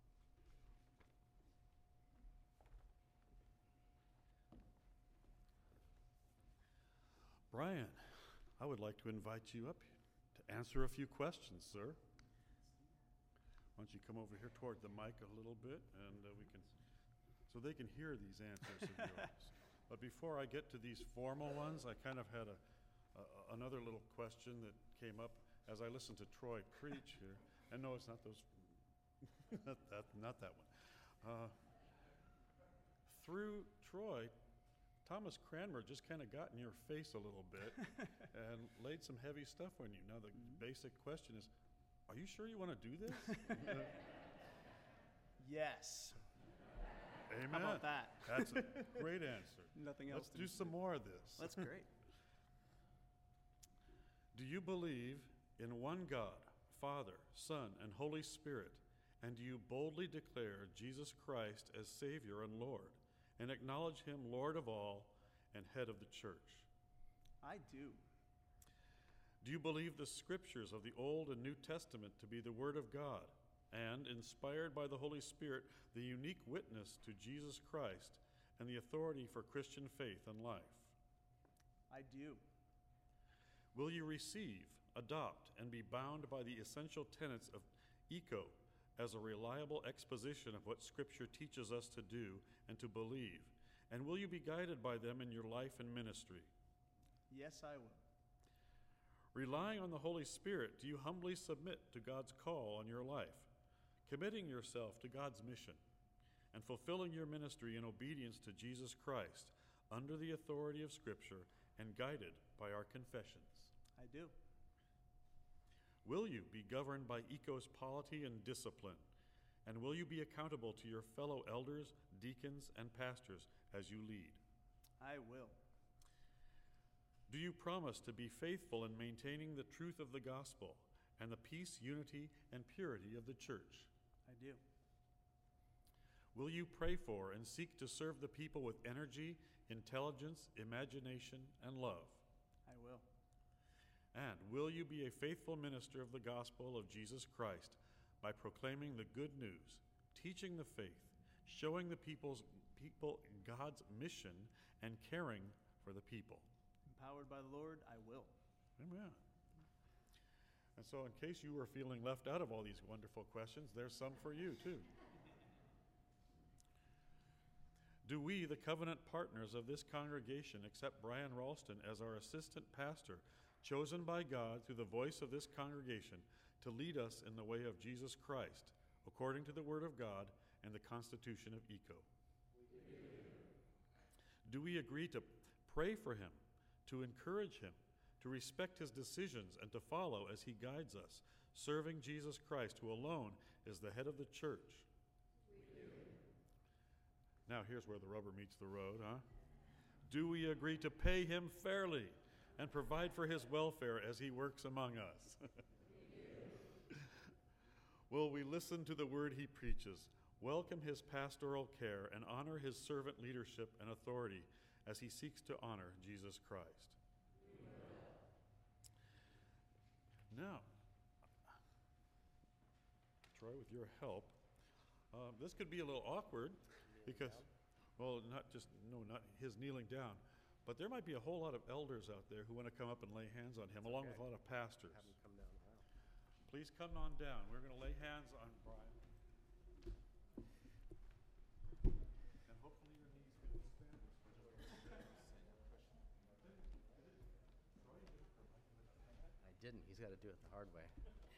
Brian, I would like to invite you up to answer a few questions, sir. Why don't you come over here toward the mic a little bit, and uh, we can, so they can hear these answers of yours. But before I get to these formal ones, I kind of had a, a another little question that came up as I listened to Troy preach here. And no, it's not those, not that, not that one. Uh, through Troy, Thomas Cranmer just kind of got in your face a little bit and laid some heavy stuff on you. Now the mm-hmm. basic question is, are you sure you want to do this?
Yes.
Amen.
How about that?
That's a great answer.
Nothing else.
Let's do some more of this.
That's great.
Do you believe in one God, Father, Son, and Holy Spirit, and do you boldly declare Jesus Christ as Savior and Lord, and acknowledge Him Lord of all and head of the church?
I do.
Do you believe the scriptures of the Old and New Testament to be the Word of God, and, inspired by the Holy Spirit, the unique witness to Jesus Christ and the authority for Christian faith and life?
I do.
Will you receive, adopt, and be bound by the essential tenets of ECO as a reliable exposition of what Scripture teaches us to do and to believe? And will you be guided by them in your life and ministry?
Yes, I will.
Relying on the Holy Spirit, do you humbly submit to God's call on your life, committing yourself to God's mission, and fulfilling your ministry in obedience to Jesus Christ under the authority of Scripture and guided by our confessions?
I do.
Will you be governed by ECO's polity and discipline? And will you be accountable to your fellow elders, deacons, and pastors as you lead?
I will.
Do you promise to be faithful in maintaining the truth of the gospel and the peace, unity, and purity of the church?
I do.
Will you pray for and seek to serve the people with energy, intelligence, imagination, and love?
I will.
And will you be a faithful minister of the gospel of Jesus Christ by proclaiming the good news, teaching the faith, showing the people's people God's mission, and caring for the people?
Empowered by the Lord, I will.
Amen. And so, in case you were feeling left out of all these wonderful questions, there's some for you too. Do we, the covenant partners of this congregation, accept Brian Ralston as our assistant pastor, chosen by God through the voice of this congregation to lead us in the way of Jesus Christ, according to the Word of God and the Constitution of ECO? Do we agree to pray for him, to encourage him, to respect his decisions, and to follow as he guides us, serving Jesus Christ, who alone is the head of the church? Now here's where the rubber meets the road, huh? Do we agree to pay him fairly and provide for his welfare as he works among us? Will we listen to the word he preaches, welcome his pastoral care, and honor his servant leadership and authority as he seeks to honor Jesus Christ? Now, Troy, with your help, um, this could be a little awkward because, well, not just, no, not his kneeling down, but there might be a whole lot of elders out there who want to come up and lay hands on him, along
Okay.
with a lot of pastors.
Have him come down the aisle.
Please come on down. We're going to lay hands on Brian. And hopefully your knees can withstand this.
I didn't. He's got to do it the hard way.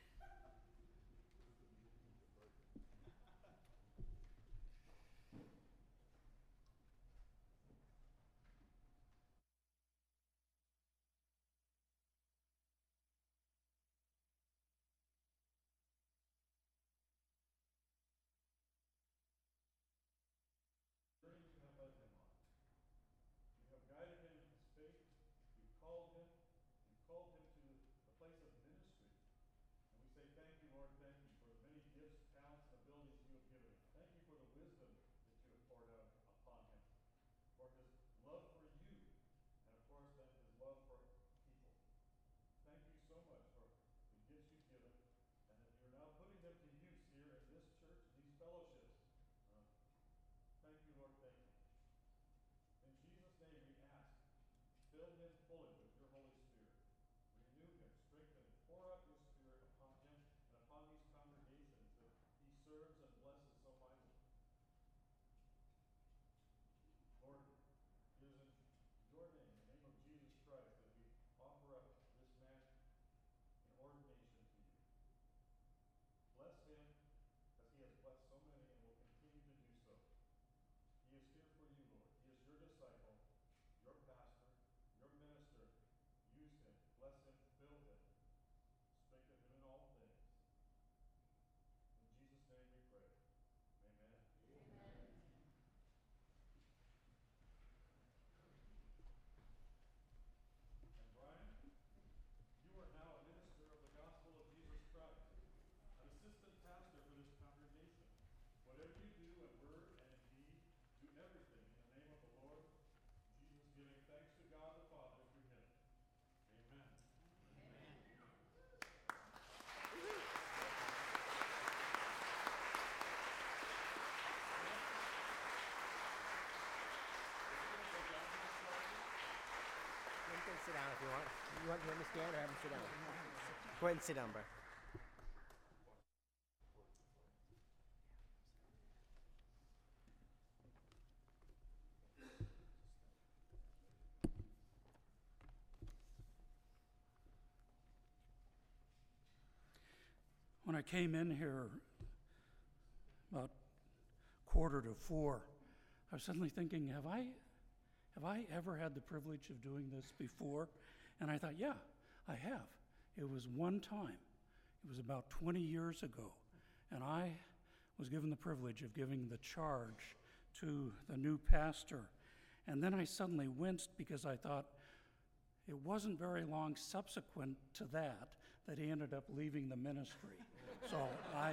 sit down if you want. You want, you want me to stand or have him sit down? Go ahead and sit down, Brian.
When I came in here about quarter to four, I was suddenly thinking, have I, have I ever had the privilege of doing this before? And I thought, yeah, I have. It was one time. It was about twenty years ago. And I was given the privilege of giving the charge to the new pastor. And then I suddenly winced because I thought it wasn't very long subsequent to that that he ended up leaving the ministry. So I,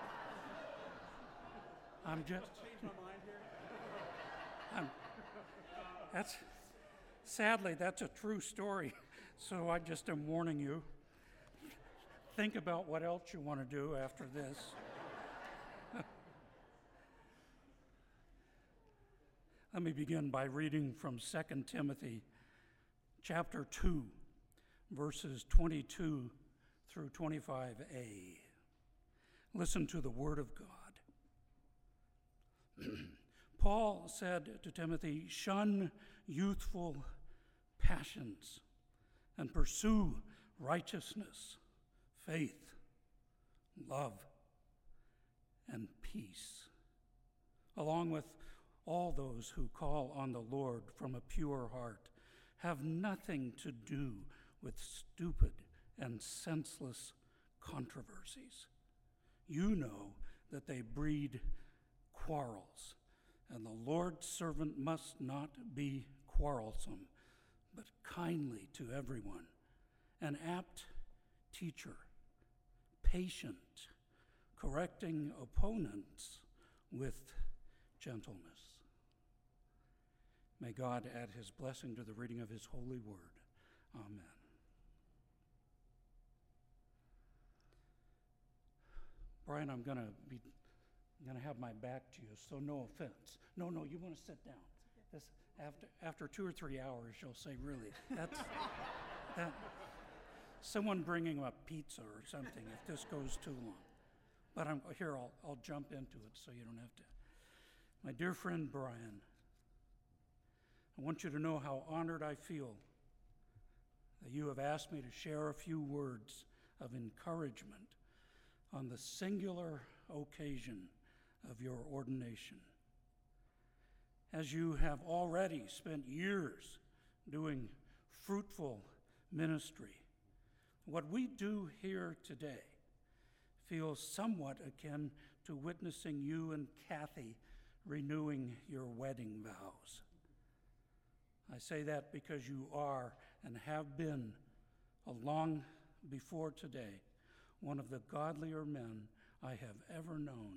I'm just, I'm, that's, sadly, that's a true story. So I just am warning you. Think about what else you want to do after this. Let me begin by reading from Second Timothy chapter two, verses twenty-two through twenty-five a. Listen to the word of God. Paul said to Timothy, "Shun youthful passions and pursue righteousness, faith, love, and peace, along with all those who call on the Lord from a pure heart. Have nothing to do with stupid and senseless controversies. You know that they breed quarrels, and the Lord's servant must not be quarrelsome, but kindly to everyone, an apt teacher, patient, correcting opponents with gentleness." May God add his blessing to the reading of his holy word. Amen. Brian, I'm gonna be, I'm gonna have my back to you, so no offense. No, no, you want to sit down. This after after two or three hours, you'll say, "Really, that's that." Someone bringing up pizza or something if this goes too long. But I'm here. I'll I'll jump into it so you don't have to. My dear friend Brian, I want you to know how honored I feel that you have asked me to share a few words of encouragement on the singular occasion of your ordination. As you have already spent years doing fruitful ministry, what we do here today feels somewhat akin to witnessing you and Kathy renewing your wedding vows. I say that because you are and have been, long before today, one of the godlier men I have ever known.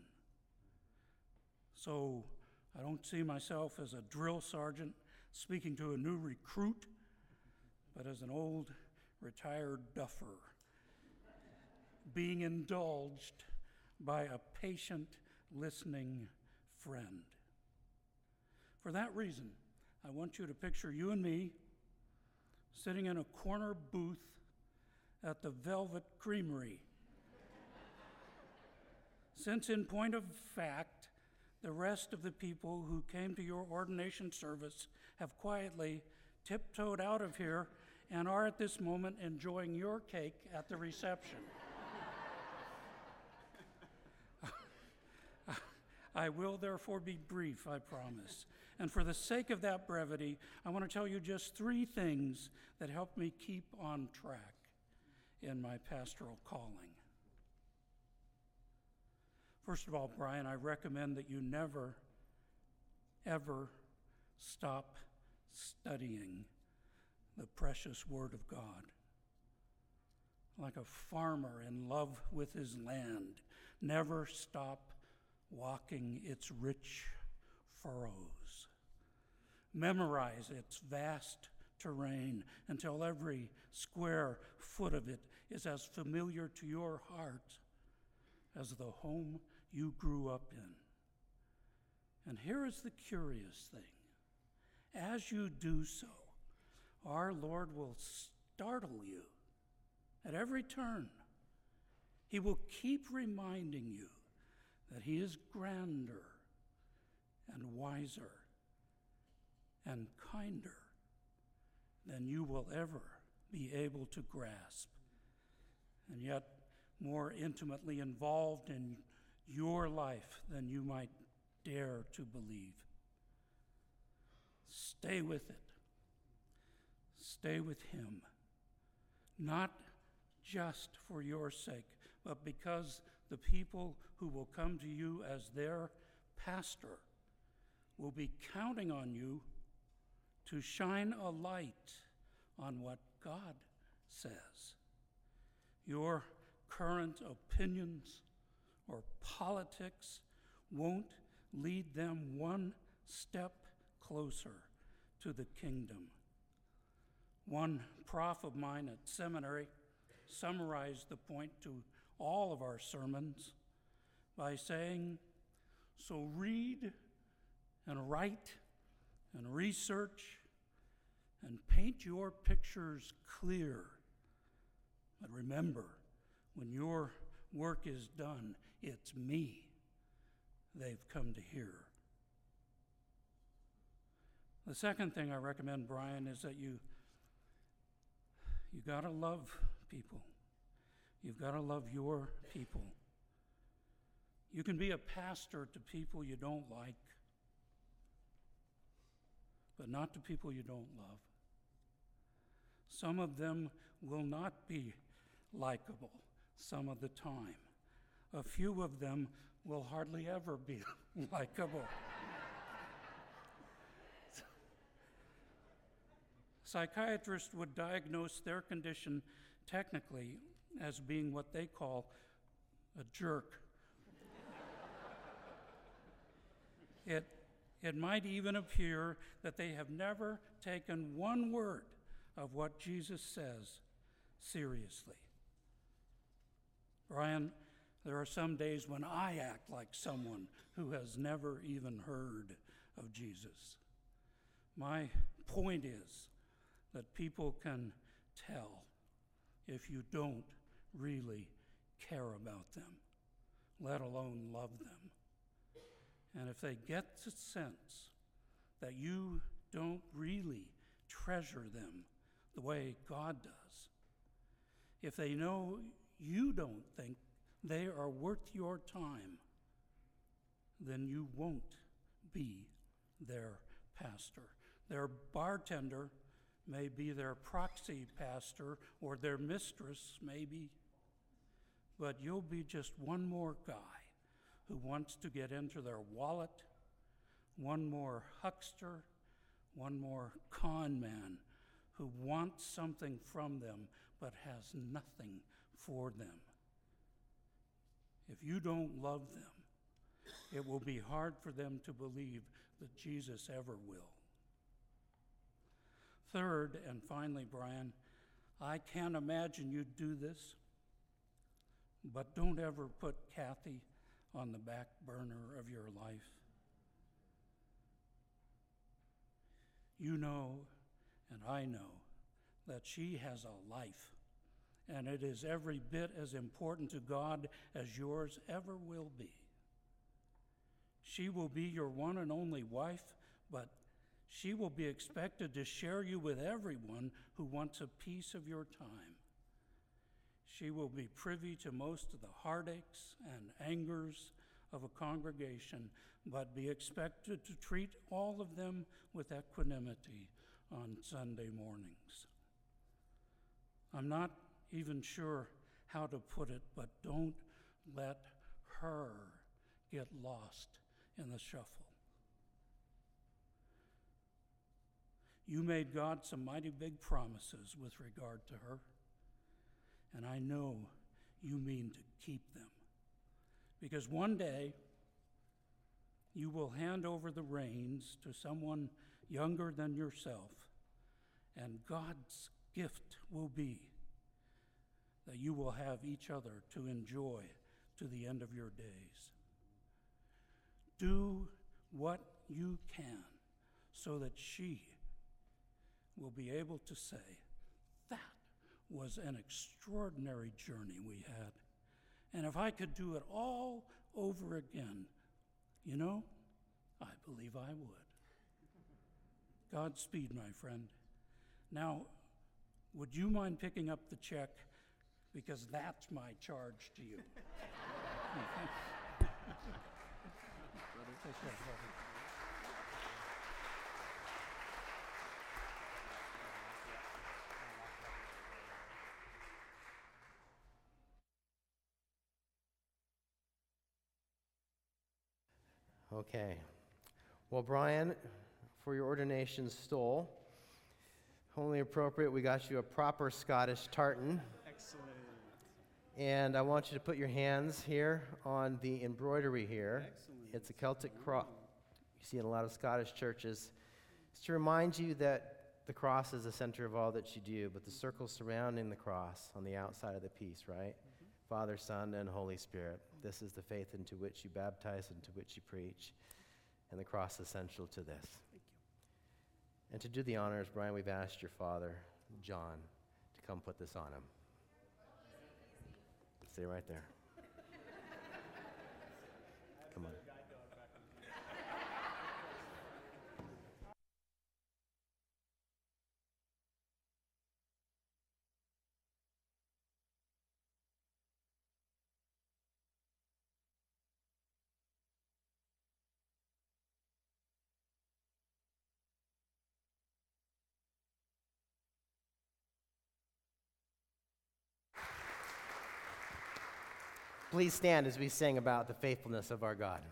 So I don't see myself as a drill sergeant speaking to a new recruit, but as an old retired duffer being indulged by a patient, listening friend. For that reason, I want you to picture you and me sitting in a corner booth at the Velvet Creamery. Since, in point of fact, the rest of the people who came to your ordination service have quietly tiptoed out of here and are at this moment enjoying your cake at the reception. I will therefore be brief, I promise. And for the sake of that brevity, I want to tell you just three things that help me keep on track in my pastoral calling. First of all, Brian, I recommend that you never, ever stop studying the precious Word of God. Like a farmer in love with his land, never stop walking its rich furrows. Memorize its vast terrain until every square foot of it is as familiar to your heart as the home you grew up in. And here is the curious thing. As you do so, our Lord will startle you at every turn. He will keep reminding you that He is grander and wiser and kinder than you will ever be able to grasp, and yet more intimately involved in your life than you might dare to believe. Stay with it. Stay with Him, not just for your sake, but because the people who will come to you as their pastor will be counting on you to shine a light on what God says. Your current opinions or politics won't lead them one step closer to the kingdom. One prof of mine at seminary summarized the point to all of our sermons by saying, so read and write and research and paint your pictures clear. But remember, when your work is done, it's me they've come to hear. The second thing I recommend, Brian, is that you you got to love people. You've got to love your people. You can be a pastor to people you don't like, but not to people you don't love. Some of them will not be likable some of the time. A few of them will hardly ever be likable. Psychiatrists would diagnose their condition technically as being what they call a jerk. It, it might even appear that they have never taken one word of what Jesus says seriously. Brian, there are some days when I act like someone who has never even heard of Jesus. My point is that people can tell if you don't really care about them, let alone love them. And if they get the sense that you don't really treasure them the way God does, if they know you don't think they are worth your time, then you won't be their pastor. Their bartender may be their proxy pastor, or their mistress maybe, but you'll be just one more guy who wants to get into their wallet, one more huckster, one more con man who wants something from them but has nothing for them. If you don't love them, it will be hard for them to believe that Jesus ever will. Third, and finally, Brian, I can't imagine you'd do this, but don't ever put Kathy on the back burner of your life. You know, and I know, that she has a life, and it is every bit as important to God as yours ever will be. She will be your one and only wife, but she will be expected to share you with everyone who wants a piece of your time. She will be privy to most of the heartaches and angers of a congregation, but be expected to treat all of them with equanimity on Sunday mornings. I'm not even sure how to put it, but don't let her get lost in the shuffle. You made God some mighty big promises with regard to her, and I know you mean to keep them. Because one day, you will hand over the reins to someone younger than yourself, and God's gift will be that you will have each other to enjoy to the end of your days. Do what you can so that she will be able to say, that was an extraordinary journey we had. And if I could do it all over again, you know, I believe I would. Godspeed, my friend. Now, would you mind picking up the check? Because that's my charge to you. Take care, brother.
Okay. Well, Brian, for your ordination stole, only appropriate, we got you a proper Scottish tartan.
Excellent.
And I want you to put your hands here on the embroidery here.
Excellent.
It's a Celtic cross. You see in a lot of Scottish churches. It's to remind you that the cross is the center of all that you do, but the circle surrounding the cross on the outside of the piece, right? Mm-hmm. Father, Son, and Holy Spirit. This is the faith into which you baptize, into which you preach. And the cross is essential to this.
Thank you.
And to do the honors, Brian, we've asked your father, John, to come put this on him. Stay right there. Come on. Please stand as we sing about the faithfulness of our God.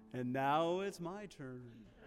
And now it's my turn.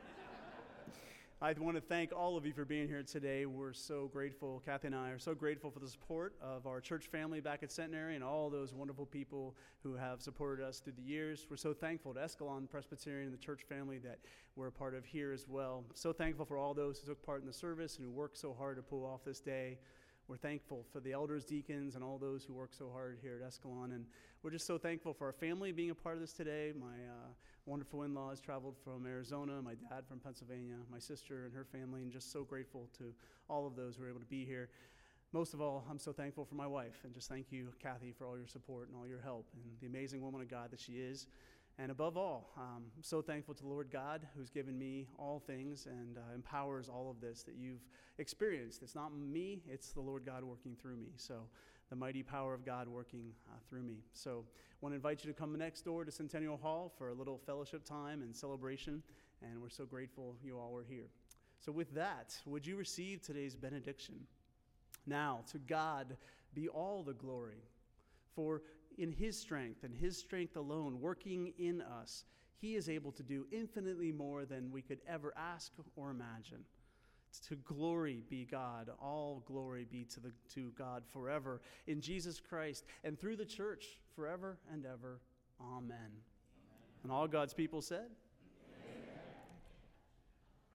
I want to thank all of you for being here today. We're so grateful. Kathy and I are so grateful for the support of our church family back at Centenary and all those wonderful people who have supported us through the years. We're so thankful to Escalon Presbyterian and the church family that we're a part of here as well. So thankful for all those who took part in the service and who worked so hard to pull off this day. We're thankful for the elders, deacons, and all those who work so hard here at Escalon. And we're just so thankful for our family being a part of this today. My uh, wonderful in-laws traveled from Arizona, my dad from Pennsylvania, my sister and her family, and just so grateful to all of those who were able to be here. Most of all, I'm so thankful for my wife, and just thank you, Kathy, for all your support and all your help, and the amazing woman of God that she is. And above all, um, I'm so thankful to the Lord God who's given me all things and uh, empowers all of this that you've experienced. It's not me, it's the Lord God working through me. So the mighty power of God working uh, through me. So I want to invite you to come next door to Centennial Hall for a little fellowship time and celebration, and we're so grateful you all were here. So with that, would you receive today's benediction? Now, to God be all the glory, for in his strength and his strength alone working in us, he is able to do infinitely more than we could ever ask or imagine. To glory be God, all glory be to the to God forever in Jesus Christ and through the church forever and ever. Amen. Amen. And all God's people said,